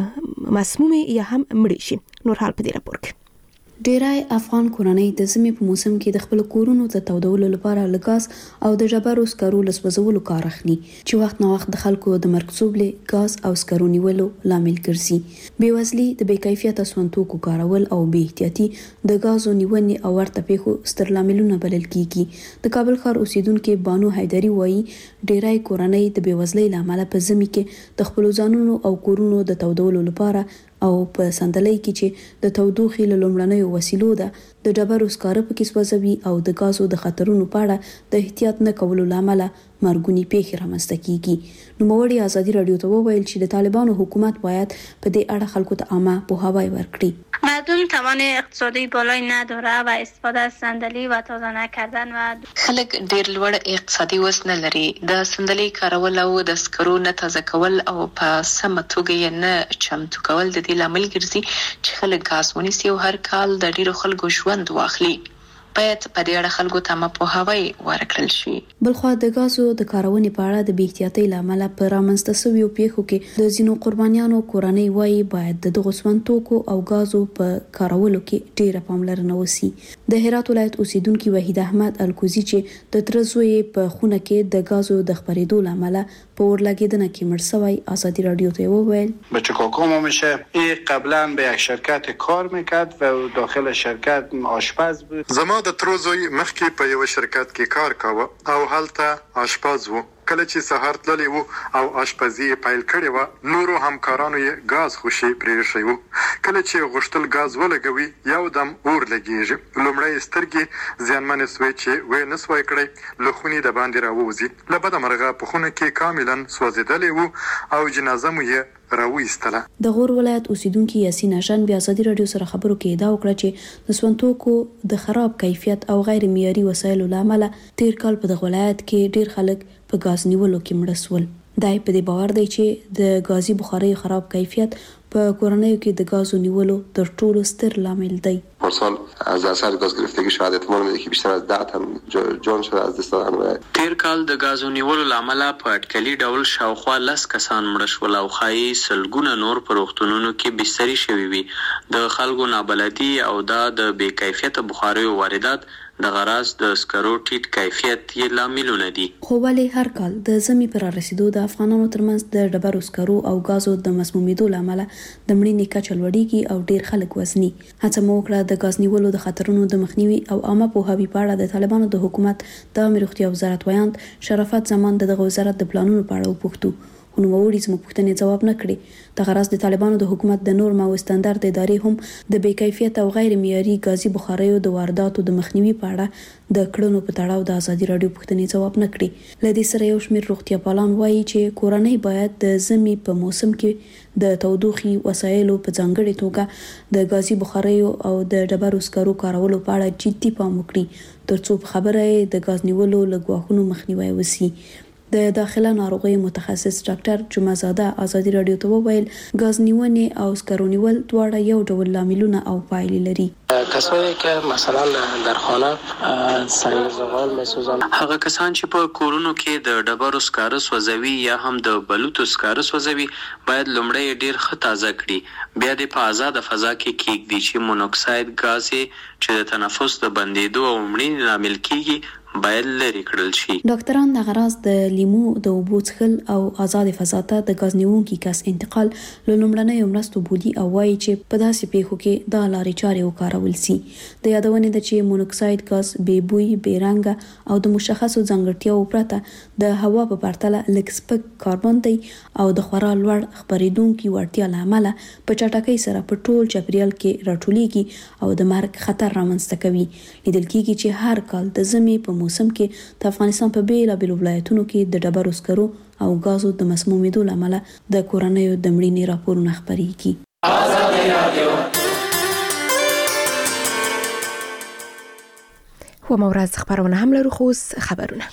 مسمومي یا هم مړ شي. نور حال په دې راپور کې ډیری افغان کورنۍ د ژمي په موسم کې د خپل کورونو د تودولو لپاره لګاز او د ډبرو سکرو لسوځولو کار اخلي چې وخت نه وخت د خلکو د مرکزوبلې غاز او سکرو نیولو لامل ګرځي. بیوزلي د بې کیفیته سونتوکو کارول او بې احتیاطي د غازو نیونې او ورته پیښو ستر لاملونه بلل کیږي. د کابل ښار اوسیدونکو بانو حیدری وایي ډیری کورنۍ د بیوزلۍ لامل په ژمي کې د خپل ځانونو او کورونو د تودولو لپاره او په سندلۍ کې چې د تودوخې له لومړنیو وسیلو ده د ډبرو سکاره پکې سوځوي او د غازو د خطرونو په اړه د احتیاط نه کولو لامل مرګونی پیښې رامنځته کیږي. نوموړي ازادي رادیو ته وویل چې د طالبانو حکومت باید په دې اړه خلکو ته عامه پوهاوی ورکړي. مردم توان اقتصادی بالایی نداره و استفاده از صندلی و تازه نکردن و خلک ډیر لوړ اقتصادي وس نه لري. د صندلی کارول او د سکرو نه تازه کول او په سمه توګه یې نه چمتو کول د دې لامل ګرځي چې خلک غاز ونیسي او هر کال د ډیرو خلکو ژوند واخلي. باید په دې اړه خلکو ته پوهاوی ورکړل شي. بلخو د غازو د کارونې په اړه د بې احتیاطۍ لامل پر رامنځته شویو پیښو کې د ځینو قربانیانو کورنۍ وایي باید د دغو سونتوکو او غازو په کارولو کې ډیره پاملرنه وشي. د هرات ولایت اوسیدونکو وحید احمد الکوزی چې د ترزوی په خونه کې د غازو د خپرېدو لامل په ورلګیدنه کې مړ شوی ازادي رادیو ته وویل بچه کاکام میشه این قبلا به یک شرکت کار میکرد و داخل شرکت آشپز بود. زما د تروزوی مخکې په یو شرکت کې کار کاوه او هلته آشپز وو. کله چې سهار تللی وو او آشپزي پیل کړې و نورو همکارانو یې غاز خوشي پرې شوی وو. کله چې غشتل غاز ولګوي یو دم اور لګیږي. لومړی سترګې زیانمن سوي چې وې نسوي کړی لخونی د باندې راووزي. لبد مرغه په خونه کې کاملا سوځیدلې وو او جنازه مو یې راوېستله. د غور ولایت اوسیدونکو یاسین هاشم بیا ازادي رادیو سره خبرو کې ادعا وکړه چې د سونتوکو د خراب کیفیت او غیر معیاري وسایلو لامل تیر کال په دغه ولایت کې ډیر خلک په غاز نیولو کې مړ شول. دای په دې باور دی چې د غازي بخارۍ خراب کیفیت په کورنیو کې د غازو نیولو تر ټولو ستر لامل دی. پارسال از اثر گاز گرفتگی شاید احتمال میده که بیشتر از 10 تن جان شده از دست دادن. تیر کال د غازو نیولو لامل په اټکلي ډول شاوخوا 10 کسان مړ شول او خایي سلګونه نور په روغتونونو کې بستري شوي وي. د خلکو نابلدي او د بې کیفیت بخارۍ واردات د غراز د سکرو ټیټ کیفیت یې لاملونه دي. خو ولې هر کال د ژمي پر رسیدو د افغانانو ترمنځ د ډبرو سکرو او غازو د مسمومیدو لامل د مړینې کچه لوړیږي او ډیر خلک وزني. هڅه مو وکړه د غاز نیولو د خطرونو د مخنیوي او عامه پوهاوي په اړه د طالبانو د حکومت د روغتیا وزارت وایاند شرافت زمان دغه وزارت د پلانونو په اړه وپوښتو. نوموړي زموږ پوښتنې جواب نه کړي. د غرض د طالبانو د حکومت د نورم او استاندارد ادارې هم د بې کیفیت او غیر معیاري غازي بخاریو د وارداتو د مخنیوي په اړه د کړنو په تړاو د ازادي رادیو پوښتنې جواب نه کړي. لدې سره یو شمېر روغتیا پالان وایي چې کورنۍ باید د ژمي په موسم کې د تودوخي وسایلو په ځانګړي توګه د غازي بخاریو او د ډبرو سکرو کارولو په اړه جدي پام وکړي ترڅو په خبره د غاز نیولو له ګواښونو مخنیوي وشي. د داخله ناروغي متخصص ډاکټر جمعزاده ازادي رادیو ته وویل غاز نیونې او سکرو نیول دواړه یو ډول لاملونه او پایلې لري. کسایی که مثلا در خانه سنگ زغال میسوزن هغه کسان چې په کورونو کې د ډبرو سکاره سوځوي یا هم د بلوتو سکاره سوځوي باید لومړی ډیر ښه تازه کړي. بیا د په آزاد فضا کې کېږدي چې مونوکساید غاز چې د تنفس د بندېدو او مړینې لامل کیږي باید لري کړل شي. ډاکټران د غراض د لیمو د اوبو څښل او آزاد فضا ته د غاز نیونکي کس انتقال له لومړنیو مرستو بولي او وایي چې په داسې پیښو کې دا لارې چارې وکارول شي. د یادونې ده چې مونوکساید غاز بې بوی، بې رنګه او د مشخصو ځانګړتیاو پرته د هوا په پرتله لږ سپک کاربن دی او د خورا لوړ خپرېدونکي وړتیا له امله په چټکۍ سره په ټول چاپیریال کې راټولیږي او د مرګ خطر رامنځته کوي. لیدل کېږي چې هر کال د ژمي په موسم کې د افغانستان په بیلابیلو ولایتونو کې د ډبرو سکرو او غازو د مسمومیدو له امله د کورنیو د مړینې راپورونه خپریږي. کوم ورځ خبرونه هم لرو خو خبرونه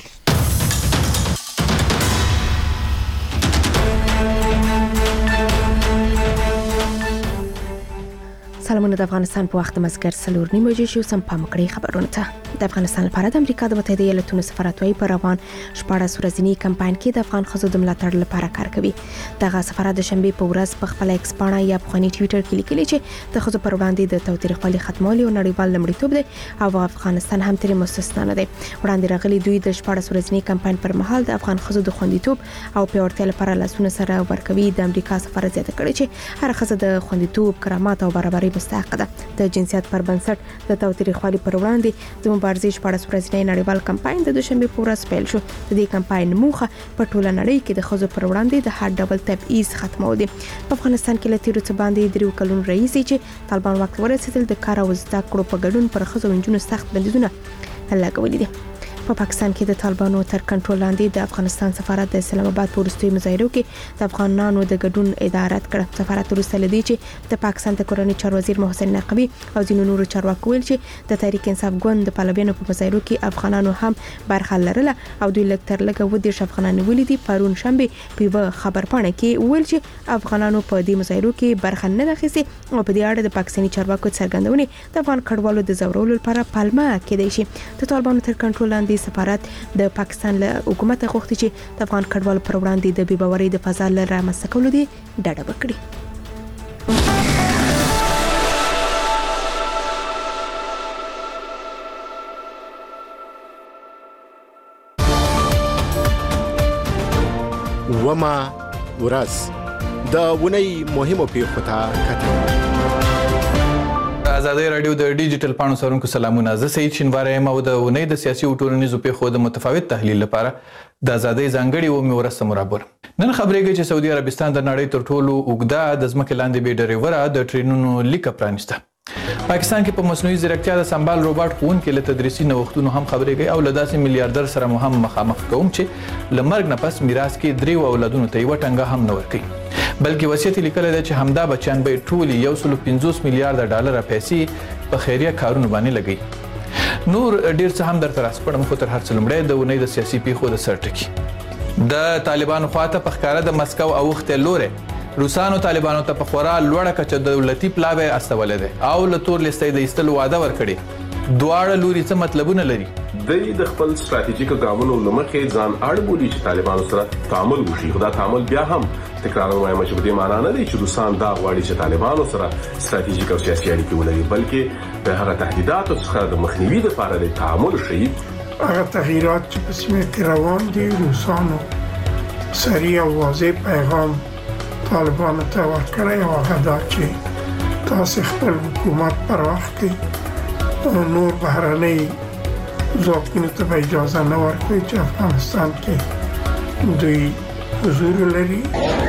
سلامونه د افغانستان په وخت مزګر 4:30 شو سم پام کړی خبرونه ته د افغانستان لپاره د امریکا د متحده ایالاتونو سفارت وايي پر روان 14 ورځنی کمپاین کې د افغان خزو د ملاتړ لپاره کار کوي دغه سفارت د شنبه په ورځ په خپل ایکس پاڼه یا په خني ټوئیټر کې لیکلي چې د خزو پر وړاندې د تاوتریخوالي ختمول یو نړیوال لمړیتوب دی او افغانستان هم ترې مستثنا نه دی وړاندې راغلي دوی د 14 ورځنی کمپاین پر مهال د افغان خزو د خوندیتوب او پیاوړتیا لپاره لاسونه سره ورکوي د امریکا سفارت زیاته کړی چې هر خزه د خوندیتوب کرامت او برابرۍ مستحق ده د جنسیت پر بنسټ د تاوتریخوالي پر وړاندې د مبارزې 14 ورځنی نړیوال کمپاین د دوشنبه په ورځ پیل شو د دې کمپاین موخه په ټوله نړۍ کې د خزو پر وړاندې د هر ډول تبعیض ختمول دي په افغانستان کې له تیرو څه باندې 3 کلونو راهیسې چې طالبان واک ته ورسېدل د کار او زده کړو په ګډون پر خزو انجونو سخت بندیزونه لګولي دي په پاکستان کې د طالبانو تر کنټرول لاندې د افغانستان سفارت د اسلام آباد په وروستیو مظاهرو کې د افغانانو د ګډون اداره کړه سفارت وروسته لدی چې د پاکستان د کورنۍ چارو وزیر محسن نقوی او ځینو نورو چارواکو ویل چې د تحریک انصاف ګوند د پلویانو په مظاهرو کې افغانانو هم برخه لرله او دوی لکتر لګه و دي افغانان ولیدي پرون شنبه په خبر پاڼه کې ویل چې افغانانو په دې مظاهرو کې برخه نه اخیسته او په دې اړه د پاکستاني چارواکو څرګندونې د افغان کډوالو د زورولو لپاره پالمه کېدای شي د طالبانو تر کنټرول لاندې سفارت د پاکستان له حکومت غوښتي چې د افغان کډوالو پر وړاندې د بې باورۍ د فضا لپاره رامنځته کولو دي ډډه وکړي وما ورځ د ونی مهمو پیښو ته کتل آزادۍ رادیو د ډیجیټل پاڼو سرونکو سلامونه زه سید شینواری یم او د ونې د سیاسي او ټولنیزو پیښو د متفاوت تحلیل لپاره د آزادۍ ځانګړي و میورسته مرابر نن خبرېږي چې سعودي عربستان د نړۍ تر ټولو اوږده د ځمکې لاندې بې ډریوره د ټرینونو لیکه پرانیسته پاکستان کې په مصنوعي ځیرکتیا د سمبال روباټ ښوونکي له تدریسي نوښتونو هم خبرېږي او له داسې میلیاردر سره مو هم مخامخ کوم چې له مرګ نه پس میراث کې 3 اولادونو ته یوه ټنګه هم نه ورکوي بلکې وصیت لیکلی دی چې همدا بچیان به ټولې 150 میلیارده ډالره پیسې په خیریه کارونو باندې لګوي نور ډیر څه هم درته راسپړم خو تر هر څه لومړی د اونۍ د سیاسي پیښو د سر ټکي د طالبانو خواته په ښکاره د مسکو اوښتی لوری روسانو طالبانو ته په خورا لوړه کچه دولتي پلاوی استولی دی او له تور لیستۍ د ایستلو وعده ورکړې دواړه لوري څه مطلبونه لري دوی د خپل ستراتیژیکو ګامونو له مخې ځان اړ بولي چې طالبانو سره تعامل وشي خو دا تعامل بیا هم تکرار وایم چې په دې معنا نه دی چې روسان دا غواړي چې طالبانو سره ستراتیژیک او سیاسي اړیکې ولري بلکې د هغه تهدیداتو څخه د مخنیوي لپاره د تعامل شي هغه تغییرات چې په سیمه کې روان دي روسانو سریع او واضح پیغام طالبانو ته ورکړی او هغه دا چې تاسو خپل حکومت پر وخت کې نور بهرنۍ ځواکونو ته اجازه نه ورکوي چې افغانستان کې دوی حضور لري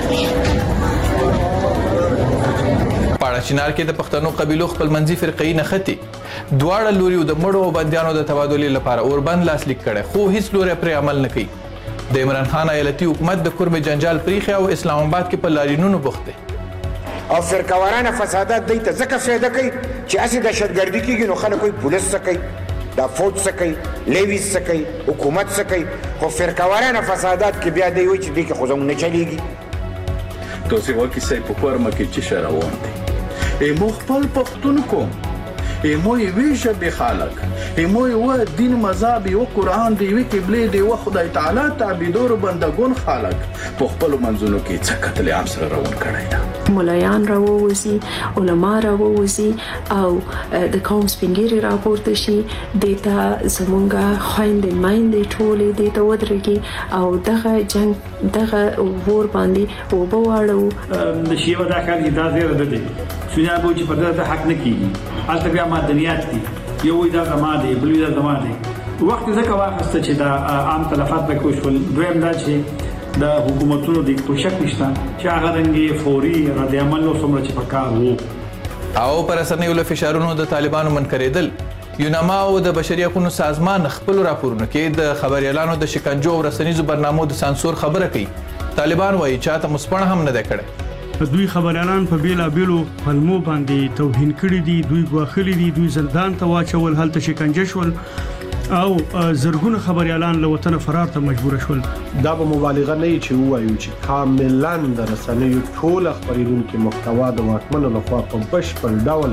پاړه چنار کې د پښتنو قبيلو خپل منځي فرقې نختی دواړه لوري د مړو او بنديانو د تبادلې لپاره اوربند لاسلیک کړي خو هیڅ لوري پر عمل نه کوي د عمران خان ایالتي حکومت د کورم جنجال پریخي او اسلام آباد کې په لارینونو بوخته او فرقوارانه فسادات دای ته ځکه فایده کوي چې اسې دهشتګردي کېږي نو خلک کوئی پولیس سکی دا فوج سکی لیویز سکی حکومت سکی خو فرقوارانه فسادات کې بیا دی وي چې دې کې خو زموږ نه چلیږي تاسو وایي چې په کورم کې چې شروان دي مو خپل پښتون کوم مو ویشه به خالق مو و دین مذهب او قران دی وی قبله دی و خدای تعالی تعبیدور بندگون خالق په خپل منځونو کې څه قتل عام سره روان کړی دا مولایان راووزي علما راووزي او د قوم سپینګری راپورته شي دیتا زمونږه خويندې مایندې ټولې دیتا ودرېږي او دغه جنگ دغه ور باندې وبواړو د شیوه دا کار دا زیاده ده سنیا به چې په دغه حق نه کیږي البته بیا مدنیات دي یو دا زماده بل دا زماده وخت ځکه واخسته چې دا عام تلفات به کوشول دویم دا چې د حکومتونو د کوشش نشته چې هغه رنګي فوري رد عمل نو څومره چې پکار وو او پر اسنیو له فشارونو د طالبانو منکرېدل یوناما او د بشري حقوقو سازمان خپل راپورونه کې د خبريالانو د شکنجو او رسنیزو برنامو د سانسور خبره کوي طالبان وایي چې تاسو مسپړ هم نه ده کړې دوی خبريالان په بیلابیلو پلمو باندې توهین کړي دي، دوی غواخلي دي، دوی زندان ته واچول، هلته شکنجه شول او زرګونه خبريالان له وطن فرار ته مجبور شول. دا به مبالغه نه چې وایو چې کاملاً د رسنیو ټول خبرونکو محتوا د واکمنو لخوا په بشپړ ډول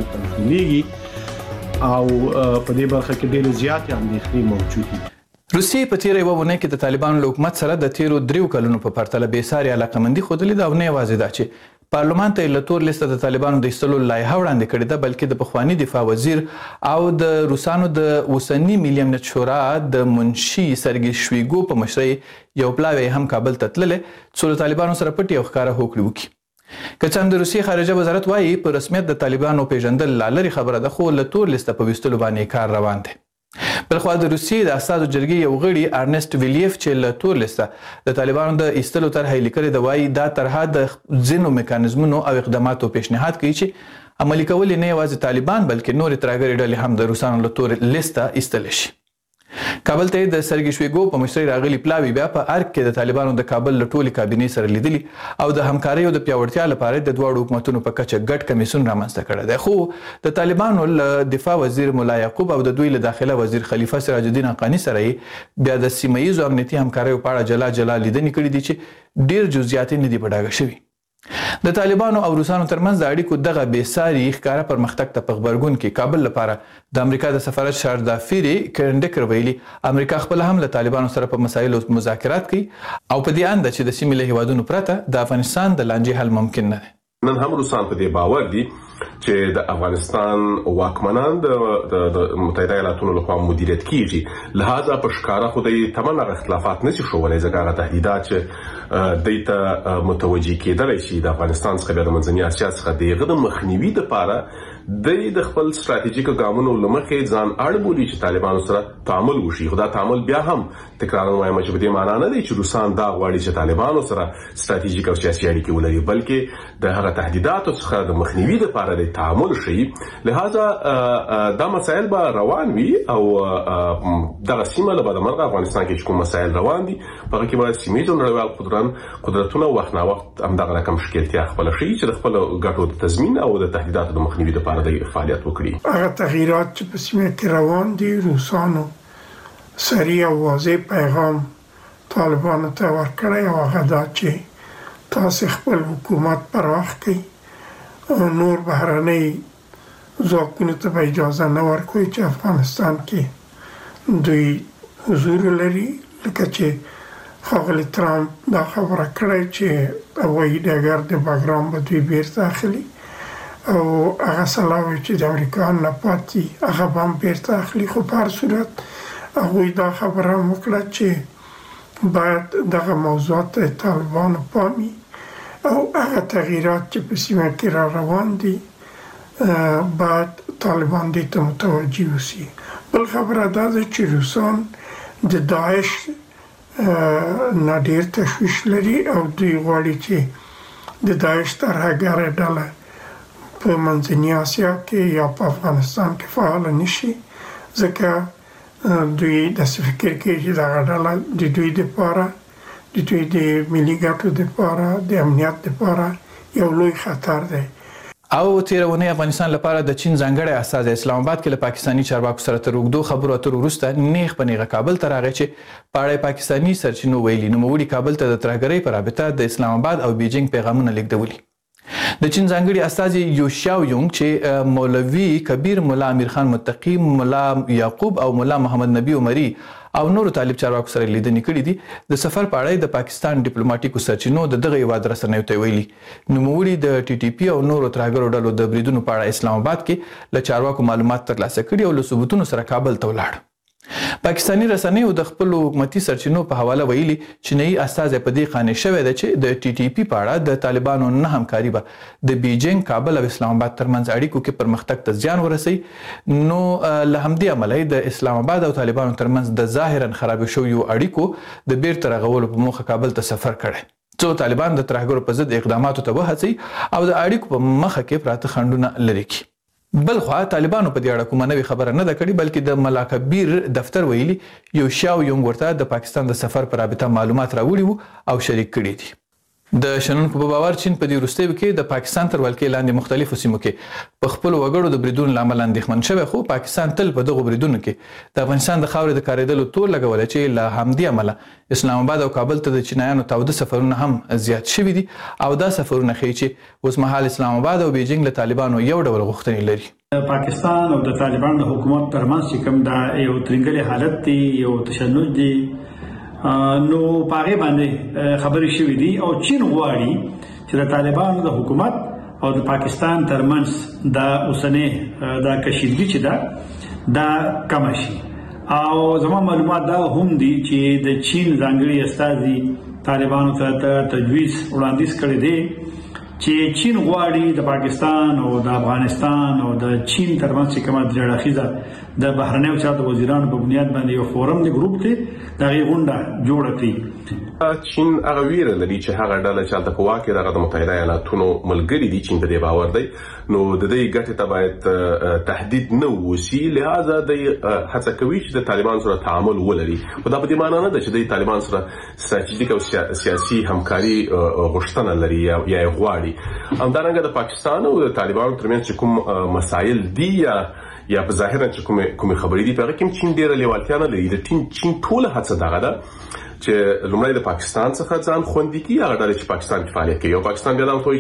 کنټرولېږي او په دې برخه کې ډېر زیات اندېښنې موجود دي. روسیې په تیره یوه اونۍ کې د طالبانو له حکومت سره د تیرو 3 کلونو په پرتله بېسارې علاقمندي ښودلې ده او نه یوازې دا چې پارلمان ته یې له تور لیسته د طالبانو د ایستلو لایحه وړاندې کړې ده، بلکې د پخواني دفاع وزیر او د روسانو د اوسني ملي امنیت شورا د منشي سرګي شویګو په مشرۍ یو پلاوی هم کابل ته تللی څو له طالبانو سره پټې او ښکاره هوکړې وکړي. که څه هم د روسیې خارجه وزارت وایي په رسمیت د طالبانو پیژندل لا لرې خبره ده، خو له تور لیسته په ویستلو باندې کار روان دی. بلخوا د روسیې د اساسو جرګې یو غړي ارنست ویلیف چې له تور لیسته د طالبانو د ایستلو طرحه یې لیکلې ده، وایي دا طرحه د ځینو میکانیزمونو او اقداماتو پیشنهاد کوي چې عملي کول یې نه یوازې طالبان بلکې نورې ترهګرې ډلې هم د روسانو له تور لیسته ایستلی شي. کابل ته د سرګي شویګو په مشرۍ راغلي پلاوی بیا په ارګ کې د طالبانو د کابل له ټولې کابینې سره لیدلي او د همکارۍ او د پیاوړتیا لپاره د دواړو حکومتونو په کچه ګډ کمیسیون رامنځته کړی دی. خو د طالبانو له دفاع وزیر ملا یعقوب او د دوی له داخله وزیر خلیفه سراج الدین حقانی سره یې بیا د سیمه ییزو امنیتي همکاریو په اړه جلا جلا لیدنې کړي دي چې ډېر جزئیات یې نه دي په ډاګه شوي. د طالبانو او روسانو ترمنځ د اړیکو دغه بېساري ښکاره پرمختګ ته په غبرګون کې کابل لپاره د امریکا د سفارت شاردا فیری کرنډکر ویلي امریکا خپل هم له طالبانو سره په مسایلو مذاکرات کوي او په دې اند چې د سیمې له هیوادونو پرته د افغانستان د لانجې حل ممکن نه دی. نن هم روسان په دې باور دي چې د افغانستان واکمنان د متحده ایالاتونو لخوا مدیریت کیږي، لہذا په ښکاره خو د تمام اختلافات نشي ښوولی، ځکه هغه تهدیدات چې دوی ته متوجه کېدلی شي د افغانستان څخه بیا د منځني اسیا څخه د هغه د مخنیوي دپاره دوی د خپل ستراتیژیکو ګامونو له مخې ځان اړ بولي چې طالبانو سره تعامل وشي. خو دا تعامل بیا هم تکرارا وایم چې په دې معنا نه دی چې روسان دا غواړي چې طالبانو سره ستراتیژیک او سیاسي اړیکې ولري، بلکې د هغه تهدیداتو څخه د مخنیوي لپاره د تعامل شي. لہذا دا مسایل به روان وي او دغه سیمه له بدمرغه افغانستان کې کوم مسایل روان دي په هغه کې باید سیمه ییز نړیوال قدرتونه وخت نه وخت همدغه رقم شکلتیا خپل شي چې د خپل ګټو د تضمین او د تهدیداتو د مخنیوي لپاره د فعالیت وکړي. هغه تغییرات چې په سیمه کې روان دي روسانو سریع او واضح پیغام طالبانو ته ورکړی او هغه دا چې تاسو خپل حکومت پراخ کړئ او نور بهرنۍ ځواکونو ته به اجازه نه ورکوي چې افغانستان کې دوی حضور لري، لکه چې ښاغلي ترامپ دا خبره کړې چې هوایي ډګر د بګرام به دوی بیرته اخلي او هغه سلاوي چې د امریکا نه پاتې هغه هم بیرته اخلي. خو په هر صورت هغوی دا خبره وکړه چې باید دغه موضوعات ته طالبانو پامي او هغه تغییرات چې په سیمه کې را روان دي باید طالبان دې ته متوجه وشي. بل خبره دا ده چې روسان د داعش نه ډېر تشویش لري او دوی غواړي چې د داعش ترهګره ډله په منځني اسیا کې یا په افغانستان کې فعال نشي، ځکه دوی داسې فکر کوي چې دغه ډله د دوی دپاره د دوی د ملي ګټو دپاره د امنیت دپاره یو لوی خطر دی. او تیره اونۍ افغانستان لپاره د چین ځانګړی استازی اسلام آباد کې له پاکستاني چارواکو سره تر اوږدو خبرو اترو وروسته نیغ په نیغه کابل ته راغی چې په اړه پاکستاني سرچینو ویلي نوموړي کابل ته د ترهګرۍ په رابطه د اسلام آباد او بیجینګ پیغامونه لیږدولي. د چین ځانګړي استازي یو شاو یونګ چې مولوي کبیر ملا امیر خان متقی، ملا یعقوب او ملا محمد نبی عمری او نورو طالب چارواکو سره لیدنې کړې دي د سفر په اړه د پاکستان ډیپلوماټیکو سرچینو د دغه هیواد رسنیو ته ویلي. نوموړي د ټي ټي پی او نورو ترهګرو ډلو د بریدونو په اړه اسلام آباد کې له چارواکو معلومات ترلاسه کړي او له ثبوتونو سره کابل ته ولاړ. پاکستاني رسنیو د خپل حکومتي سرچینو په حواله ویلي چې نئی استازی په دې قانع شوی دی چې د ټي ټي پی په اړه د طالبانو نه همکاري به د بیجینګ، کابل او اسلام آباد ترمنځ اړیکو کې پرمختګ ته زیان ورسوي. نو له همدې امله د اسلام آباد او طالبانو ترمنځ د ظاهرا خراب شویو اړیکو د بیرته رغولو په موخه کابل ته سفر کړی، څو طالبان د ترهګرو په ضد اقداماتو ته وهڅوي او د اړیکو په مخه کې پراته خنډونه لرې کړي. بل خوا طالبانو په دې اړه کومه نوې خبره نه ده کړې، بلکې د ملا کبیر دفتر ویلي یو شاو یونګ ورته د پاکستان د سفر پر رابطه معلومات راوړي وو او شریک کړي دي. د شنونکو په باور چین په دې وروستیو کې د پاکستان تر ولکې لاندې مختلفو سیمو کې په خپلو وګړو د بریدونو له امله اندېښمن شوی، خو پاکستان تل په دغو بریدونو کې د افغانستان د خاورې د کارېدلو تور لګولی چې له همدې امله اسلام آباد او کابل ته د چینایانو تاوده سفرونه هم زیات شوي دي او دا سفرونه ښیي چې اوسمهال اسلام آباد او بیجینګ له طالبانو یو ډول غوښتنې لري. پاکستان او د طالبانو د حکومت ترمنځ چې کوم دا یو ترنګلې حالت دی، یو تشنج دی، نو پاغه باندې خبرې شوې دي او چین غواړي چې د طالبانو د حکومت او د پاکستان ترمنځ دا اوسنۍ دا کشیدګي چې دا کم شي. او زموږ معلومات دا هم دي چې د چین ځانګړي استازي طالبانو ته تجویز وړاندیز کړی دی چې چین غواړي د پاکستان او د افغانستان او د چین ترمنځ چې کومه درې اړخیزه د بهرنیو چارو وزیرانو په بنیاد باندې یو فورم دی، ګروپ دی، دغه غونډه جوړه کړي. چین هغه ویره لري چې هغه ډله چې هلته په واک کې دغه د متحده ایالاتونو ملګري دي، چین ته دې باور دی، نو د دې ګټې ته باید تهدید نه ووسي، لهذا د هڅه کوي چې د طالبان سره تعامل ولري. خو دا په دې معنی نه ده چې د طالبان سره ستراتیژیک او سیاسي همکاري غوښتنه لري یا یې غواړي. همدارنګه د پاکستان او د طالبانو ترمنځ چې کوم مسایل دي یا په ظاهرا چې کومې خبرې دي په هغه کې چین ډېره لیوالتیا نه لري. د چین ټوله هڅه دغه ده چې لومړی د پاکستان څخه ځان خوندي کړي، هغه ډلې چې پاکستان کې فعالیت کوي، او پاکستان بیا دا وایي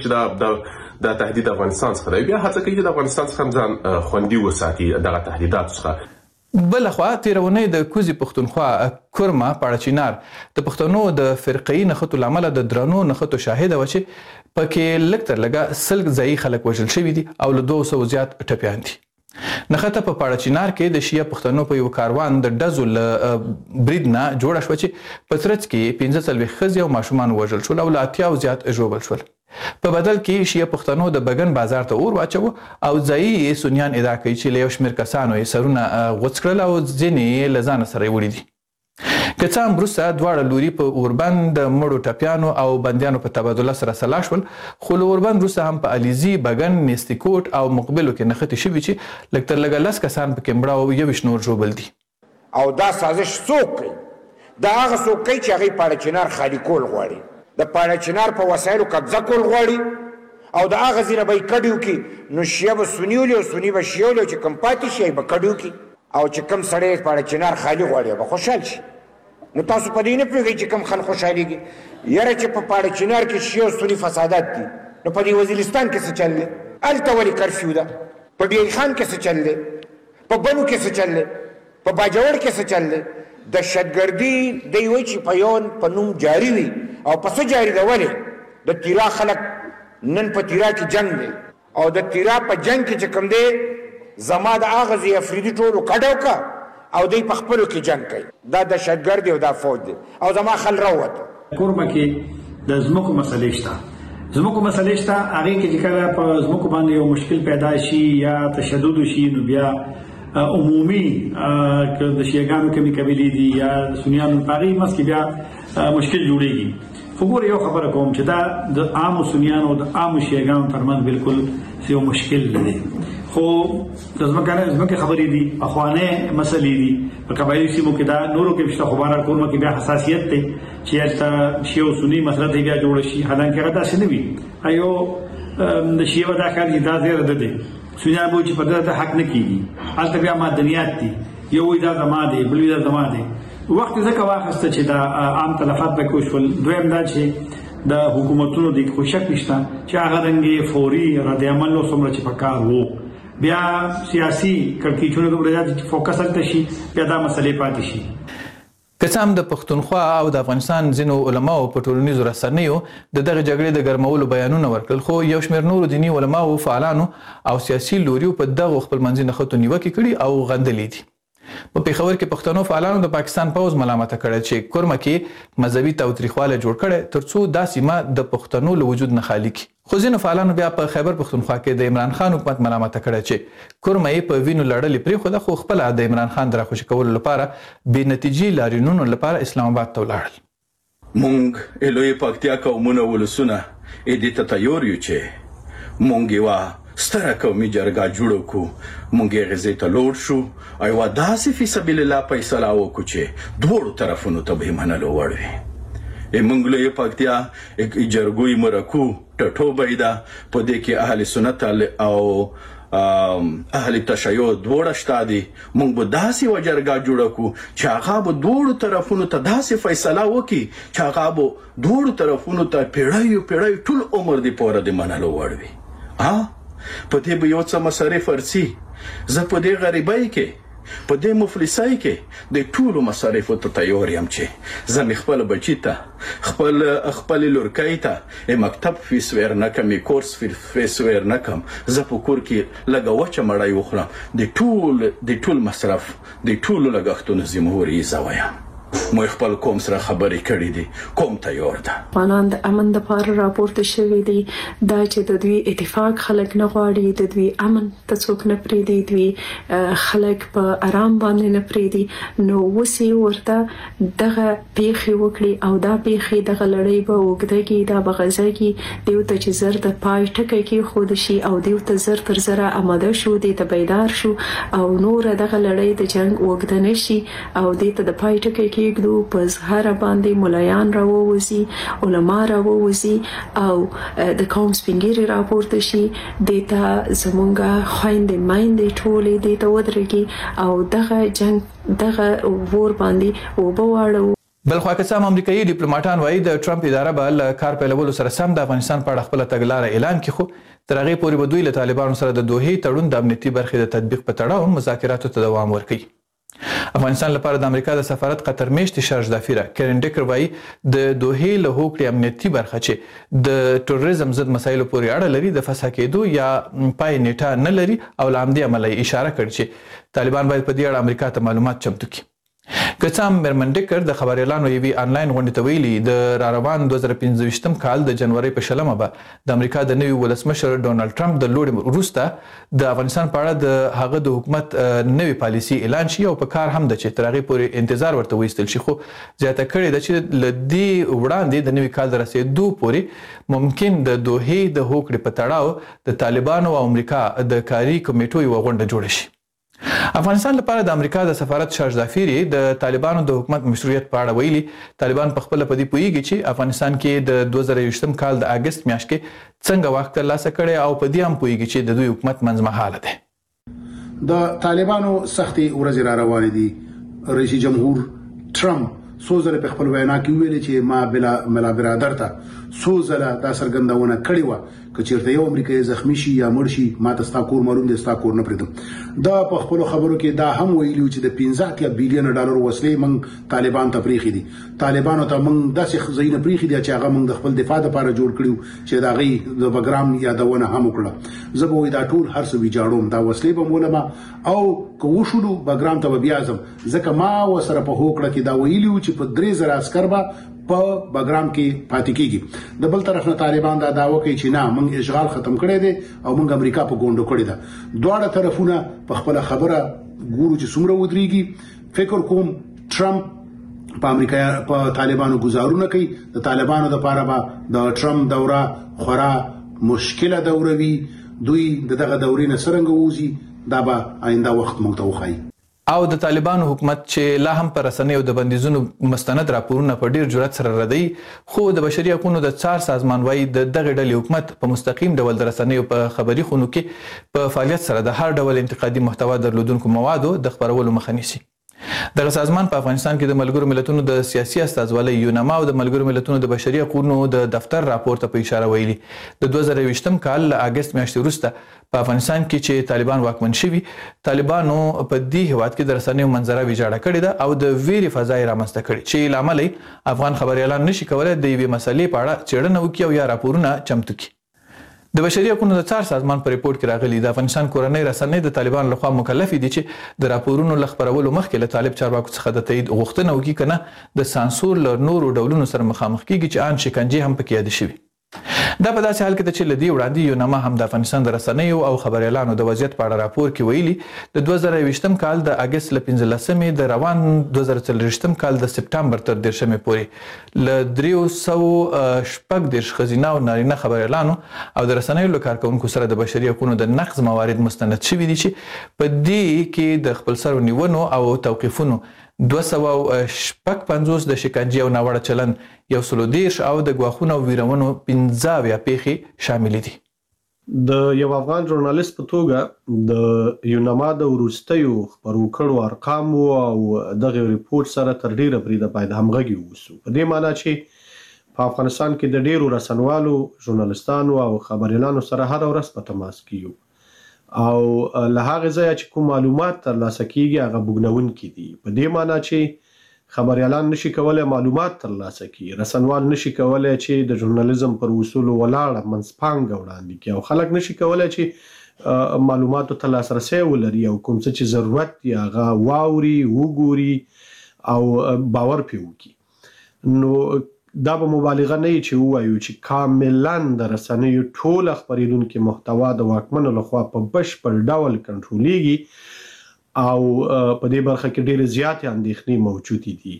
چې دا تهدید افغانستان څخه دی، بیا هڅه کوي چې د افغانستان څخه ځان خوندي وساتي دغه تهدیدات څخه. بلخوا تیرونی د کوزي پښتونخوا کورما پاړچینار د پښتنو د فرقې نښتو لامل د درنو نښتو شاهد و چې پکې لږ تر لږه سلګ ځای خلک وژل شوي دي او له 200 زیات ټپیان دي. نښته په پاړچینار کې د شیعه پښتنو په یو کاروان د ډزو له برید نه جوړه شوه چې په ترڅ کې 45 ښځې او ماشومان وژل شول او له 80 زیات ژوبل شول. په بدل کې شیعه پښتنو د بګن بازار ته اور واچو او ځایي سنیان ادعا کوي چې له یو شمېر کسانو یې سرونه غوڅ کړل او ځینې له ځانه سره یې وړي دي. که څه هم وروسته دواړه لوري په اوربند د مړو ټپیانو او بندیانو په تبادله سره سلا شول، خو له اوربند وروسته هم په علیزي، بګن، نیستیکوټ او مقبلو کې نښتې شوي چې لږ تر لږه 10 کسان پکې مړه او 21 نور ژوبل دي. او دا سازش څوک کوي؟ دا هغه څوک کوي چې هغوی پاړچینار خالي کول غواړي، د پاړچینار په وسایلو قبضه کول غواړي او د هغه ځای نه به یې کډ وکړي، نو شیعه به سني ولي او سني به شیعه ولي، چې کوم پاتې شي به کډ وکړي، او چې کوم سړی پاړچینار خالي غواړي به خوشحال شي. نو تاسو په دې نه پوهېږئ چې کوم خلک خوشحالېږي؟ یاره چې په پاړچینار کې شیعه او سني فسادات دي، نو په دې وزیرستان کې څه چل دی؟ هلته ولې کرفیو ده؟ په بیعي خان کې څه چل دی؟ په بنو کې څه چل دی؟ په باجوړ کې څه چل دی؟ دهشتګردي دی وایي چې په یون په نوم جاري وي، او په څه جاري ده؟ ولې د تیرا خلک نن په تیرا کې جنگ دی، او د تیرا په جنگ کې چې کوم دی زما د هغه ځای افریدي ټولو کډ وکړه او دوی په خپلو کې جنگ کوي. دا دهشتګرد دی او دا فوج دی او زما خل راووته. کورما کې د ځمکو مسلې شته، ځمکو مسلې شته، هغې کې چې کله په ځمکو باندې یو مشکل پیدا شي یا تشدد شي، نو بیا عمومي که د شیعګانو کمې قبیلې دي یا د سنیانو په هغې منځ کې بیا مشکل جوړېږي. خو ګوره یو خبره کوم چې دا د عامو سنیانو او د عامو شیعګانو ترمنځ بالکل یو مشکل نه دی، خو د ځمکې خبرې دي، پخوانۍ مسلې دي، په قبایلي سیمو کې دا نورو کې شته، خو بهرحال کورما کې بیا حساسیت دی چې هلته شیعه او سني مسله ته بیا جوړه شي، حالانکې هغه داسې نه وي. یو د شیعه دا کار دي، دا ځای رده دی، سنیان به وایي چې په دغه حق نه کېږي، هلته بیا معدنیات دي، یو وایي دا زما دی، بل وایي دا زما دی. وخت ځکه واخیسته چې دا عام تلفات پکې وشول. دویم دا چې د حکومتونو د خو شک نشته چې هغه رنګې فوري ردعمل نو څومره چې په کار وو، بیا سیاسي کړکېچونه دومره زیات چې فوکس هلته شي، بیا دا مسلې پاتې شي. که څه هم د پښتونخوا او د افغانستان ځینو علماو په ټولنیزو رسنیو د دغه جګړې د ګرمولو بیانونه ورکړل، خو یو شمېر نورو دیني علماو، فعالانو او سیاسي لوریو په دغو خپلمنځي نښتو نیوکې کړي او غندلې دي. په پېښور کې پښتنو فعالانو د پاکستان پوځ ملامته کړې چې کورما کې مذهبي تاوتریخوالی جوړ کړی ترڅو دا سیمه د پښتنو له وجود نه خالي کړي. خو ځینو فعالانو بیا په خیبر پښتونخوا کې د عمران خان حکومت ملامته کړې چې کورما یې په وینو لړلې پرېښوده، خو خپله د عمران خان د راخوشي کولو لپاره بې نتیجې لاریونونو لپاره اسلام آباد ته ولاړل. مونږ لوی پکتیا قومونه ولسونه دې ته تیار یو چې مونږ یوه ستره قومي جرګه جوړه کړو، مونږ یې غزې ته لوړ شو او یوه داسې فی سبیل الله فیصله وکړو چې دواړو طرفونو ته به یې منلو وړ وي. منګلې پکتیا جرګوي مرکو ټټوبې ده په دې کې اهل سنت او اهل تشیع دوړه شتادي موږ به داسې وجرګه جوړ کو چې هغه به دوړو طرفونو ته داسې فیصله وکي چې هغه به دوړو طرفونو ته پیړۍ ټول عمر دی پوره دی منلو وړوي په دې به یو څه مصارف ورسي زه په دې غریبۍ کې په دې مفلسۍ کې د ټولو مصارفو ته تیار یم چې زه مې خپل بچی ته خپل لورکۍ ته مکتب فیس ور نه کم کورس فیس ور نه کم زه په کور کې لږه وچه مړۍ وخورم د ټول مصرف د ټولو لګښتونو ذمهواري زه وایم مو خپل کوم سره خبرې کړې دي کوم تیار ده افغانان د امن لپاره راپورته شوي دي دا چې د دوی اتفاق خلک نه غواړي د دوی امن ته څوک نه پریږدي دوی خلک په آرام باندې نه پریږدي نو وسی ورته دغه پیښې وکړي او دا پیښې دغه لړۍ به وګدګي دا بغزګي دیو ته چې زر د پای ټکي کې خود شي او دیو ته زر تر زره آماده شو دي ته بیدار شو او نور دغه لړۍ د جنگ وګدنه شي او دې ته د پای ټکي کېږدو په زهره باندې ملایان راووزي علما راووزي او د قوم سپینګری راپورته شي دیتا زمونږه خويندې مایندې ټولې دیتا ودرېږي او دغه جنگ دغه ور باندې وبواړو بل خو که څه امریکایي ډیپلوماټان وایي د ټرمپ اداره به له کار پیلولو سره سم د افغانستان په اړه خپل تګلارې اعلان کړي خو تر هغې پورې به دوی له طالبانو سره د دوحې تړون د امنیتي برخې د تطبیق په تړاو مذاکراتو ته دوام ورکوي افغانستان لپاره د امریکا د سفارت قطر میشت شارج دافیره کیرن ډیکر وایي د دوحې له هوکړې امنیتي برخه چې د ټوریزم ضد مسایلو پورې اړه لري د فسخ کېدو یا پای نیټه نه لري او له همدې امله اشاره کړې چې طالبان باید په دې اړه امریکا ته معلومات چمتو کړي که څه هم میرمن ډیکر د خبریالانو یوې آنلاین غونډې ته ویلي د راروان 2015 کال د جنوري په 20 به د امریکا د نوي ولسمشر ډونالد ټرمپ د لوړې وروسته د افغانستان په اړه د هغه د حکومت نوي پالیسي اعلان شي او په کار هم د چې تر هغې پورې انتظار ورته وایستل شي خو زیاته کړې ده چې له دې وړاندې د نوي کال د رسېدو پورې ممکن د دوحې د هوکړې په تړاو د طالبانو او امریکا د کاري کمیټو یوه غونډه جوړه شي افغانستان لپاره د امریکا د سفارت شارج دافیری د طالبانو د حکومت مشروعیت په اړه ویلي طالبان په خپل په دې پوهیږي چې افغانستان کې د 2020 کال د اگست میاشت کې څنګه وخت ترلاسه کړي او په دې هم پوهیږي چې د دوی حکومت منځمهاله دی د طالبانو سختي ورځ را روان دي رئیس جمهور ټرمپ سوزله په خپل وینا کې ویلي چې ما بلا برادر ته سوزله دا سرګندونه کړې و کچېرته یو امریکایي زخمی شي یا مړ شي ما ته ستا کور معلوم دي ستا کور نه پریدم دا په خپل خبرو کې دا هم ویلي چې د 15 بلین ډالر وسلې موږ طالبان ته پریخي دي طالبانو ته موږ داسې خزینه پریخي دي چې هغه موږ د خپل دفاع لپاره جوړ کړیو چې دا غي د بګرام یادونه هم وکړه زه به دا ټول هر څه ویجاړوم دا وسلې به مولما او کو وشلو بګرام ته بیا ځم ځکه ما وسره په هوکړه کې دا ویلي چې په 3000 عسكر به په بګرام کې پاتې کیږي د بل طرف نه طالبان دا داوا کوي چې نه موږ اشغال ختم کړی دی او موږ امریکا په ګوندو کړی ده دواړه طرفونه په خپل خبره ګورو چې څومره ودرېږي فکر کوم ټرمپ په امریکا په طالبانو گزارونه کوي د طالبانو لپاره به د ټرمپ دوره خورا مشکله دوره وي دوی دغه دورې نه څنګه ووزي دا به آینده وخت موږ ته وخایي او د طالبانو حکومت چې لا هم پر رسنیو د بندیزونو مستند راپورونه په ډیر جرأت سره ردی خو د بشري حقوقو د څار سازمان وايي د دغه ډلې حکومت په مستقیم ډول د رسنیو په خبري خونو کې په فعالیت سره د هر ډول انتقادي محتوا درلودونکو موادو د خبرولو مخه نیسي دغه سازمان په افغانستان کې د ملګرو ملتونو د سیاسي استازولۍ یونما او د ملګرو ملتونو د بشري حقوقو د دفتر راپور ته په اشاره ویلي د 2020 کال له اگست میاشتې وروسته په افغانستان کې چې طالبان واکمن شوي طالبانو په دې هیواد کې د رسنیو منظره ویجاړه کړې ده او د ویرې فضا یې رامنځته کړې چې لامل افغان خبريالان نشي کولای د یوې مسلې په اړه څېړنه وکړي او یا راپورونه چمتو کړي د بشري حقوقو د څار سازمان په ریپورت کې راغلي د افغانستان کورنۍ رسنۍ د طالبان لخوا مکلف دي چې د راپورونو لخبرولو مخکې له طالب چارواکو څخه د تایید غوښتنه وکړي کنه د سانسور له نورو ډولونو سره مخامخ کیږي چې ان شکنجه هم پکې یاد شوی دا په داسې حال کې چې لدی وړاندې یونما هم د افغانستان د رسنیو او خبريالانو د وضعیت په اړه راپور کې ویلي د 2020 کال د اگست ل 15 د روان 2023 کال د سپټمبر تر 10 پورې ل 310 خزینه او نارینه خبريالانو او د رسنیو له کارکونکو سره د بشري حقوقو د نقض موارد مستند شوي دي چې په دې کې د خپل سر نیونو او توقیفونو 255 د شکنجې او ناوړه چلند 130 او د ګواښونو او ویرونو 15 پیښې شامل دي. د یو افغان ژورنالیست په توګه د یوناما د وروستیو خپرو کړو ارقام او دغه ریپورت سره تر ډیره بریده باید همغږي ووسو. په دې معنی چې په افغانستان کې د ډیرو رسنوالو، ژورنالیستانو او خبريالانو سره هر ورځ په تماس کې یو او له هغه ځایه چې کوم معلومات ترلاسه کیږي هغه بوږنونکي دي. په دې معنی چې خبريالان نشي کولای معلومات ترلاسه کړي، رسنوال نشي کولای چې د ژورنالیزم پر اصولو ولاړه منځپانګه وړاندې کړي او خلک نشي کولای چې معلوماتو ته لاسرسی ولري او کوم څه چې ضرورت دی هغه واوري، وګوري او باور پرې وکړي. نو دا به مبالغه نه چې وایو چې کاملا د رسنیو ټول خبرېدونکو محتوا د واکمنو لخوا په بشپړ ډول کنټرولېږي او په دې برخه کې ډېرې زیاتې اندېښنې موجودې دي.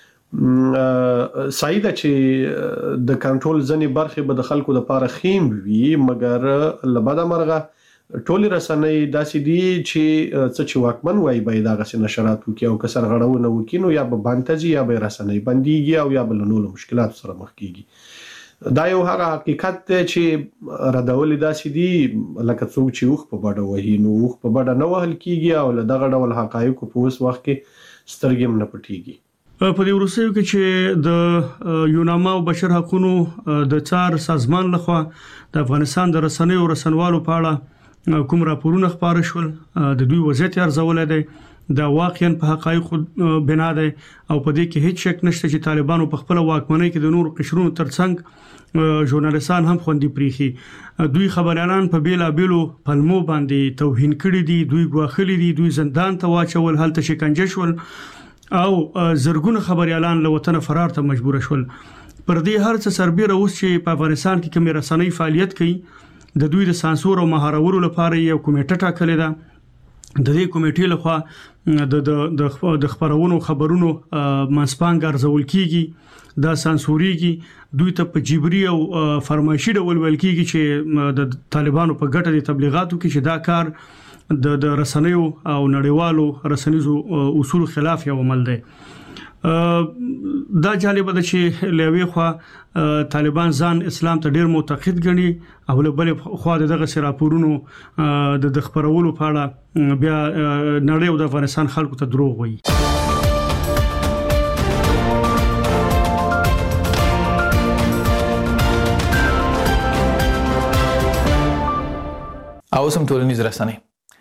صحیح ده چې د کنټرول ځینې برخې به د خلکو لپاره خیم وي، مګر له بده مرغه ټولې رسنۍ داسې دي چې څه چې واکمن وایي باید هغسې نشرات وکړي او که سرغړونه وکړي نو یا به بند ته ځي یا به رسنۍ بندېږي او یا به له نورو مشکلاتو سره مخ کېږي. دا یو هغه حقیقت دی چې ردول داسې دي لکه څوک چې اوښ په بډه وهي، نو اوښ په بډه نه وهل کېږي او له دغه ډول حقایقو په اوس وخت کې سترګې هم نه پټېږي. په دې وروستیو کې چې د یوناما او بشر حقوقو د څار سازمان لخوا د افغانستان د رسنیو رسنوالو په اړه کوم راپورونه خبره شول، د دوی وضعیت ارزول دی، دا واقعا په حقایقو بنا دی او په دې کې هیڅ شک نشته چې طالبانو په خپل واکمنۍ کې د نور قشرونو ترڅنګ ژورنالیستان هم خوندي پریخي. دوی خبريالان په بیلا بیلو پلمو باندې توهین کړي دي، دوی ګواخلي دي، دوی زندان ته واچول، هلته شکنجه شول او زرګونه خبريالان له وطن فرار ته مجبور شول. پر دې هر څه سربېره اوس چې په افغانستان کې کوم رسنۍ فعالیت کوي د دوی د سانسور او مهارولو لپاره یو کمیټه ټاکلې ده. د دې کمیټې لخوا د خبرونو منځپانګه ارزول کیږي، دا سانسوريږي، دوی ته په جبري او فرمایشي ډول ویل کیږي چې د طالبانو په ګټه د تبلیغاتو کې چې دا کار د رسنیو او نړیوالو رسنیزو اصول خلاف یو عمل دی. دا جالب ده چې لوي خو طالبان ځان اسلام ته ډیر معتقد ګڼي او له بل خو دغه راپورونو د خبرولو په اړه بیا نړۍ او د افغانستان خلکو ته دروغ وایي. او سم ټولنیز رسنۍ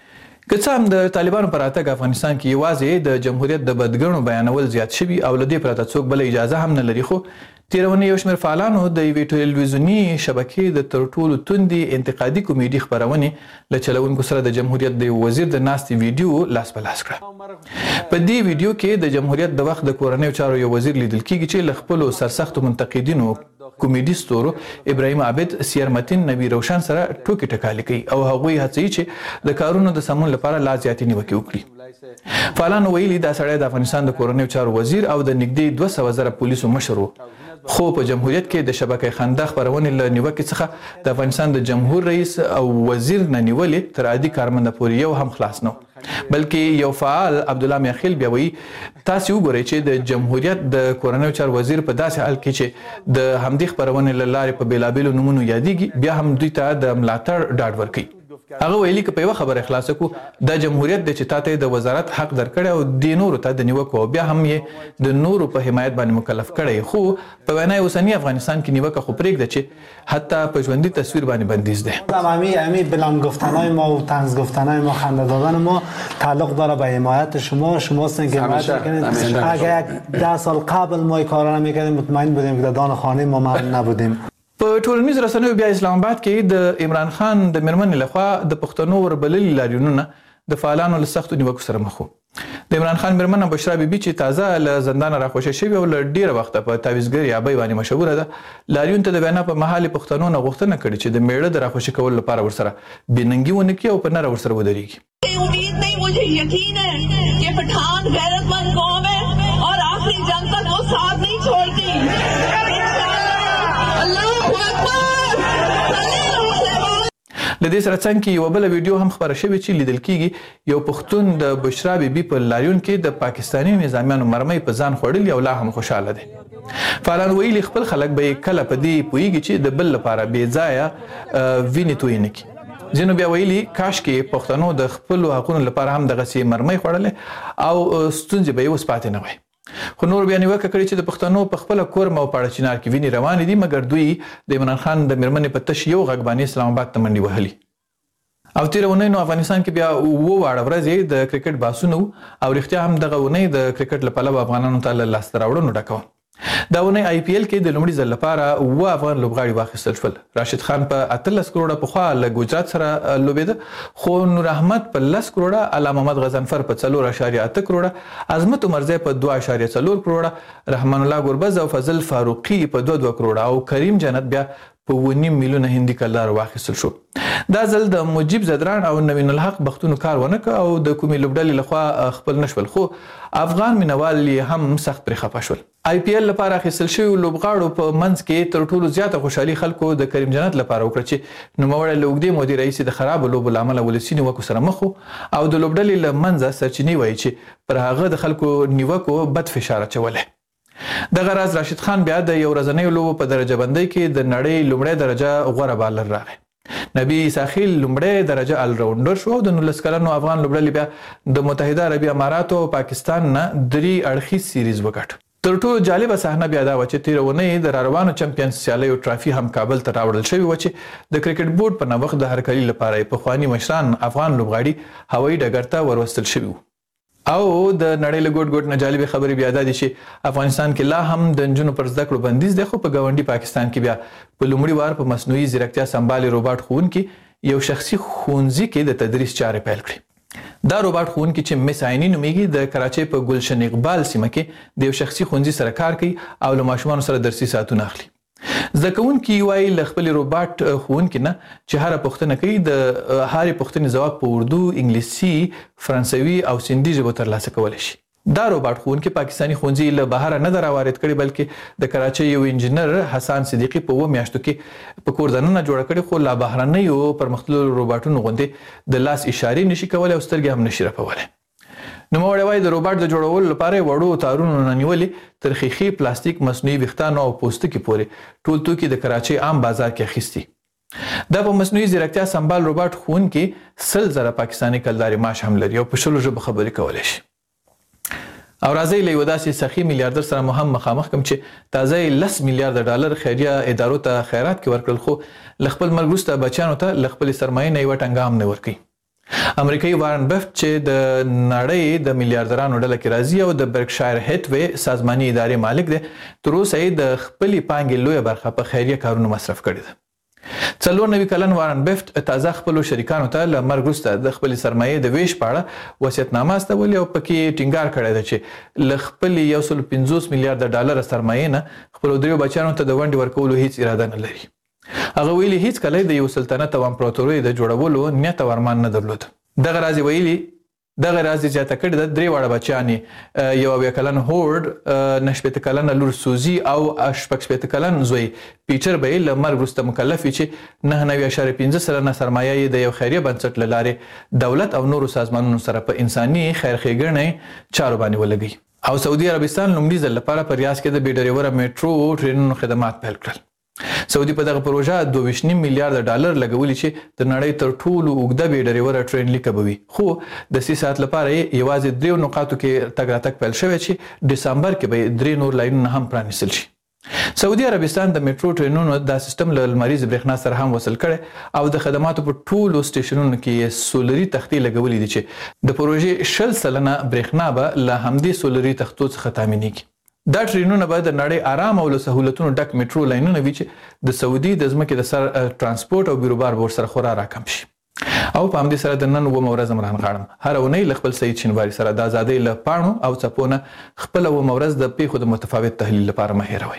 که څه هم د طالبانو پر راتګ افغانستان کې یوازې د جمهوریت د بدګنو بیانول زیات شوي او لدې پرته څوک بل اجازه هم نه لري، خو تیرونه یو شمېر فعالانو د یوې ټلویزیوني شبکې د تر ټولو توندې انتقادي کمیډي خبرونې له چلوونکو سره د جمهوریت د وزیر د ناستې ویډیو لاس په لاس کړه. په دې ویډیو کې د جمهوریت د وخت د کورنیو چارو یو وزیر لیدل کیږي چې له خپلو سرسختو منتقدینو کمیډي ستورو ابراهیم عابد، سیر متین، نبی روشن سره ټوکې ټکالې کوي او هغوی هڅوي چې د کارونو د سمون لپاره لا زیاتې نیوکې وکړي. فعالانو ویلي دا سړی د افغانستان د کورنیو چارو وزیر او د نږدې 200,000 پولیسو مشر و، خو په جمهوریت کې د شبکې خندا خبرونې له نیوکې څخه د افغانستان د جمهور رئیس او وزیر نه نیولې تر عادي کارمند پورې یو هم خلاص نه، بلکې یو فعال عبد الله میاخیل بیا وایي تاسو وګورئ چې د جمهوریت د کورنیو چارو وزیر په داسې حال کې چې د همدې خبرونې له لارې په بیلابیلو نومونو یادېږي بیا هم دوی ته د ملاتړ ډاډ ورکوي. هغه ویلي که په یو خبره خلاص کو د جمهوریت د چتاته د وزارت حق درکړی او د نورو ته د نیوکو بیا هم یې د نورو په حمایت باندې مکلف کړی، خو په وینا اوسنی افغانستان کې نیوکه خو پرېږده چې حتی په ژوندۍ تصویر باندې بندیز ده. امی بلند گفتنهای ما و طنز گفتنهای ما، خنده دادن ما تعلق داره به حمایت شما هستین که حمایت میکنید. اگر 10 سال قبل ما این کارا نمیکردیم مطمئن بودیم که دان خانه ما نبودیم. په ټولنیز رسنیو بیا اسلام آباد کې د عمران خان د میرمنې لخوا د پښتنو وربللي لاریونونه د فعالانو له سختو نیوکو سره مخ وو. د عمران خان میرمنه بشرا بیبي چې تازه له زندان راخوشې شوې او له ډیره وخته په تعویضګر ابۍ باندې مشهوره ده، لاریون ته د وینا په محل پښتنو نه غوښتنه کړې چې د میړه د راخوشې کولو لپاره ورسره بېننګي ونه کړي او په نره ورسره ودرېږي. امید نہیں، مجھے یقین ہے کہ پٹھان غیرتمند قوم ہے اور آخری جنگ تک وہ ساتھ نہیں چھوڑتی. لدې سره څنګه یو بل ویډیو هم خبره شوې چې لیدل کیږي یو پښتون د بشرا بیبي په لاریون کې د پاکستاني نظامیانو مرمۍ په ځان خوړلې او لا هم خوشاله دي. فعالان ویلي خپل خلک به کله په دې پوهیږي چې د بل لپاره بې ځایه وینې تویې نه کړي. ځینو بیا ویلي کاش کې پښتنو د خپلو حقونو لپاره هم دغسې مرمۍ خوړلې او ستونزې به یې اوس پاتې نه وای. خو نور بیا نیوکه کړې چې د پښتنو په خپله کورم او پاړه چنار کې وینې روانې دي، مګر دوی د عمران خان د میرمنې په تش یو غږ باندې اسلام آباد ته منډې وهلي. او تېره اونۍ نو افغانستان کې بیا 7 واړه ورځې د کرکټ بحثونه او رښتیا هم دغه اونۍ د کرکټ له پلوه افغانانو ته له لاسته راوړنو ډکه وه. دا اونۍ IPL کې د لومړي ځل لپاره 7 افغان لوبغاړي واخیستل شول. راشد خان په 18 کروڑه پخوا له ګجرات سره لوبېده، خو نور احمد په 10 کروڑه، علامه محمد غضنفر په 4.8 کروڑه، عظمت عمرزی په 2.4 کروڑه، رحمان الله ګربز او فضل فاروقي په 2 کروڑه او کریم جنت بیا په 1.5 میلیونه هندي کلدار واخیستل شو. دا ځل د مجیب زدران او نوین الحق بختونو کار ونه کړ او د کومې لوبډلې لخوا خپل نشول، خو افغان مینوال یې هم سخت پرې خفه شول. IPL لپاره اخیستل شوي لوبغاړو په منځ کې تر ټولو زیاته خوشحالي خلکو د کریم جنت لپاره وکړه چې نوموړی له اوږدې مودې راهیسې د خرابو لوبو له امله ولسي نیوکو سره مخ و او د لوبډلې له منځه سرچینې وایي چې پر هغه د خلکو نیوکو بد فشار اچولی. دغه راز راشد خان بیا د یو ورځنیو لوبو په درجه بندۍ کې د نړۍ لومړی درجه غوره بالر راغی. نبی ساخیل لومړی درجه الراونډر شو او د 19 کلنو افغان لوبډلې بیا د متحده عربي اماراتو او پاکستان نه 3 اړخیز سیریز وګټ. تر ټولو جالبه صحنه بیا دا وه چې تېره اونۍ د راروانو چمپیونز سیالیو ټرافي هم کابل ته راوړل شوې وه چې د کرکټ بورډ په نوښت د هرکلي لپاره یې پخواني مشران افغان لوبغاړي هوایي ډګر ته وروستل شوي وو. او د نړۍ له ګوټ ګوټ نه جالبې خبرې بیا دا دي چې افغانستان کې لا هم د نجونو پر زده کړو بندیز دی، خو په ګاونډي پاکستان کې بیا په لومړي وار په مصنوعي ځیرکتیا سمبالې روباټ ښوونکي یو شخصي ښوونځي کې د تدریس چارې پیل کړې. دا روباټ ښوونکي چې مس عیني نومیږي د کراچۍ په ګلشن اقبال سیمه کې د یو شخصي ښوونځي سره کار کوي او له ماشومانو سره درسي ساعتونه اخلي. زده کوونکي وایي له خپلې روباټ ښوونکي نه چې هره پوښتنه کوي د هرې پوښتنې ځواب په اردو، انګلیسي، فرانسوي او سندي ژبو ترلاسه کولی شي. دا روباټ ښوونکي پاکستاني ښوونځي له بهره نه ده راوارد کړي، بلکې د کراچۍ یو انجینر حسان صدیقي په 2 میاشتو کې په کور دننه جوړه کړې، خو لا بهرنیو پرمختللو روباټونو غوندې د لاس اشارې نشي کولی او سترګې هم نشي رپولی. نوموړی وایي د روباټ د جوړولو لپاره وړو تارونو نه نیولې تر ښیښې، پلاستیک، مصنوعي ویښتانو او پوستکي پورې ټول توکي د کراچۍ عام بازار کې اخیستي. دا په مصنوعي ځیرکتیا سمبال روباټ ښوونکي 100,000 پاکستاني کلدارې معاش هم لري او په 20 ژبو خبرې کولی شي. او راځئ له یوه داسې سخي میلیاردر سره مو هم مخامخ کړم چې تازه یې 10 میلیارده ډالر خیریه ادارو ته خیرات کې ورکړل، خو له خپل مرګ وروسته بچیانو ته له خپلې سرمایې نه یوه ټنګه هم نه ورکوي. امریکایي وارن بفت چې د نړۍ د میلیاردرانو ډله کې راځي او د برکشایر هیتوی سازماني ادارې مالک دی، تر اوسه یې د خپلې پانګې لویه برخه په خیریه کارونو مصرف کړې ده. 94 کلن وارن بفت تازه خپلو شریکانو ته له مرګ وروسته د خپلې سرمایې د ویش په اړه وصیتنامه استولې او پکې ټینګار کړی ده چې له خپلې 150 میلیارده ډالره سرمایې نه خپلو 3 بچیانو ته د ونډې ورکولو هیڅ اراده نه لري. هغه ویلي هیڅ کله د یو سلطنت او امپراتورۍ د جوړولو نیت او ارمان نه درلود. دغه راز ویلي دغه راز زیاته کړې ده 3 واړه بچیان یې 21 کلن هورډ، 19 کلن لور سوزي او 18 کلن زوی پیټر به له مرګ وروسته مکلف وي چې 9.5 سلنه سرمایه یې د یو خیریه بنسټ له لارې دولت او نورو سازمانونو سره په انساني خیر ښېګڼې چارو باندې ولګوي. او سعودي عربستان لومړي ځل لپاره په ریاض کې د بې ډریوره میټرو ټرینونو خدمات پیل کړل. سعودي په دغه پروژه 2.5 میلیارده ډالر لګولي چې د نړۍ تر ټولو اوږده بې ډریوره ټرین لیکه به وي، خو د 3 ساعت لپاره یې یوازې 3 نقاطو کې تګ راتګ پیل شوی چې ډسمبر کې به 3 نور لاینونه هم پرانیستل شي. سعودي عربستان د میټرو ټرینونو دا سیستم له لمریز برېښنا سره هم وصل کړي او د خدماتو په ټولو سټیشنونو کې سولري تختې لګولې دي چې د پروژې 20% برېښنا به له همدې سولري تختو څخه تامینېږي. دا ټرینونه به د نړۍ آرام او له سهولتونو ډک میټرو لاینونه وي چې د سعودي د ځمکې د سر ترانسپورټ او بیروبار بورډ سره خورا راکم شي. او په همدې سره د نن 9 ورځ عمران غاړم هر اونۍ له خپل سید شینواري سره د ازادۍ له پاڼو او څپونه خپل 9 ورځ د پیښو د متفاوت تحلیل لپاره مه هېروئ.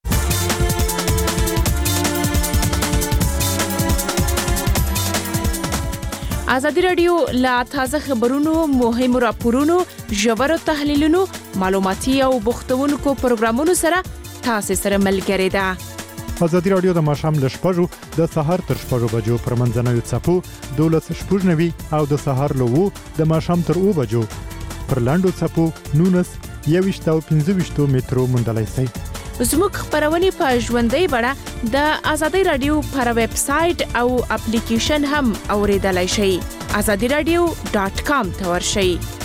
ازادي راډیو لا تازه خبرونو، مهمو راپورونو، ژورو تحلیلونو، معلوماتي او بوختونکو پروګرامونو سره تاسو سره ملګری ده. ازادي رادیو د ماښام له 6:00 د سهار تر 6:00 بجو پر منځنوي څپو 12:90 او د سهار له 2 د ماښام تر 2 بجو پر لاندو څپو 19 21 او 25 مترو مندلای شي. زموږ خبرونه په ژوندۍ بڼه د ازادي رادیو پر ویب سټ او اپلیکیشن هم اوریدلای شئ. azadiradio.com ته ورشئ.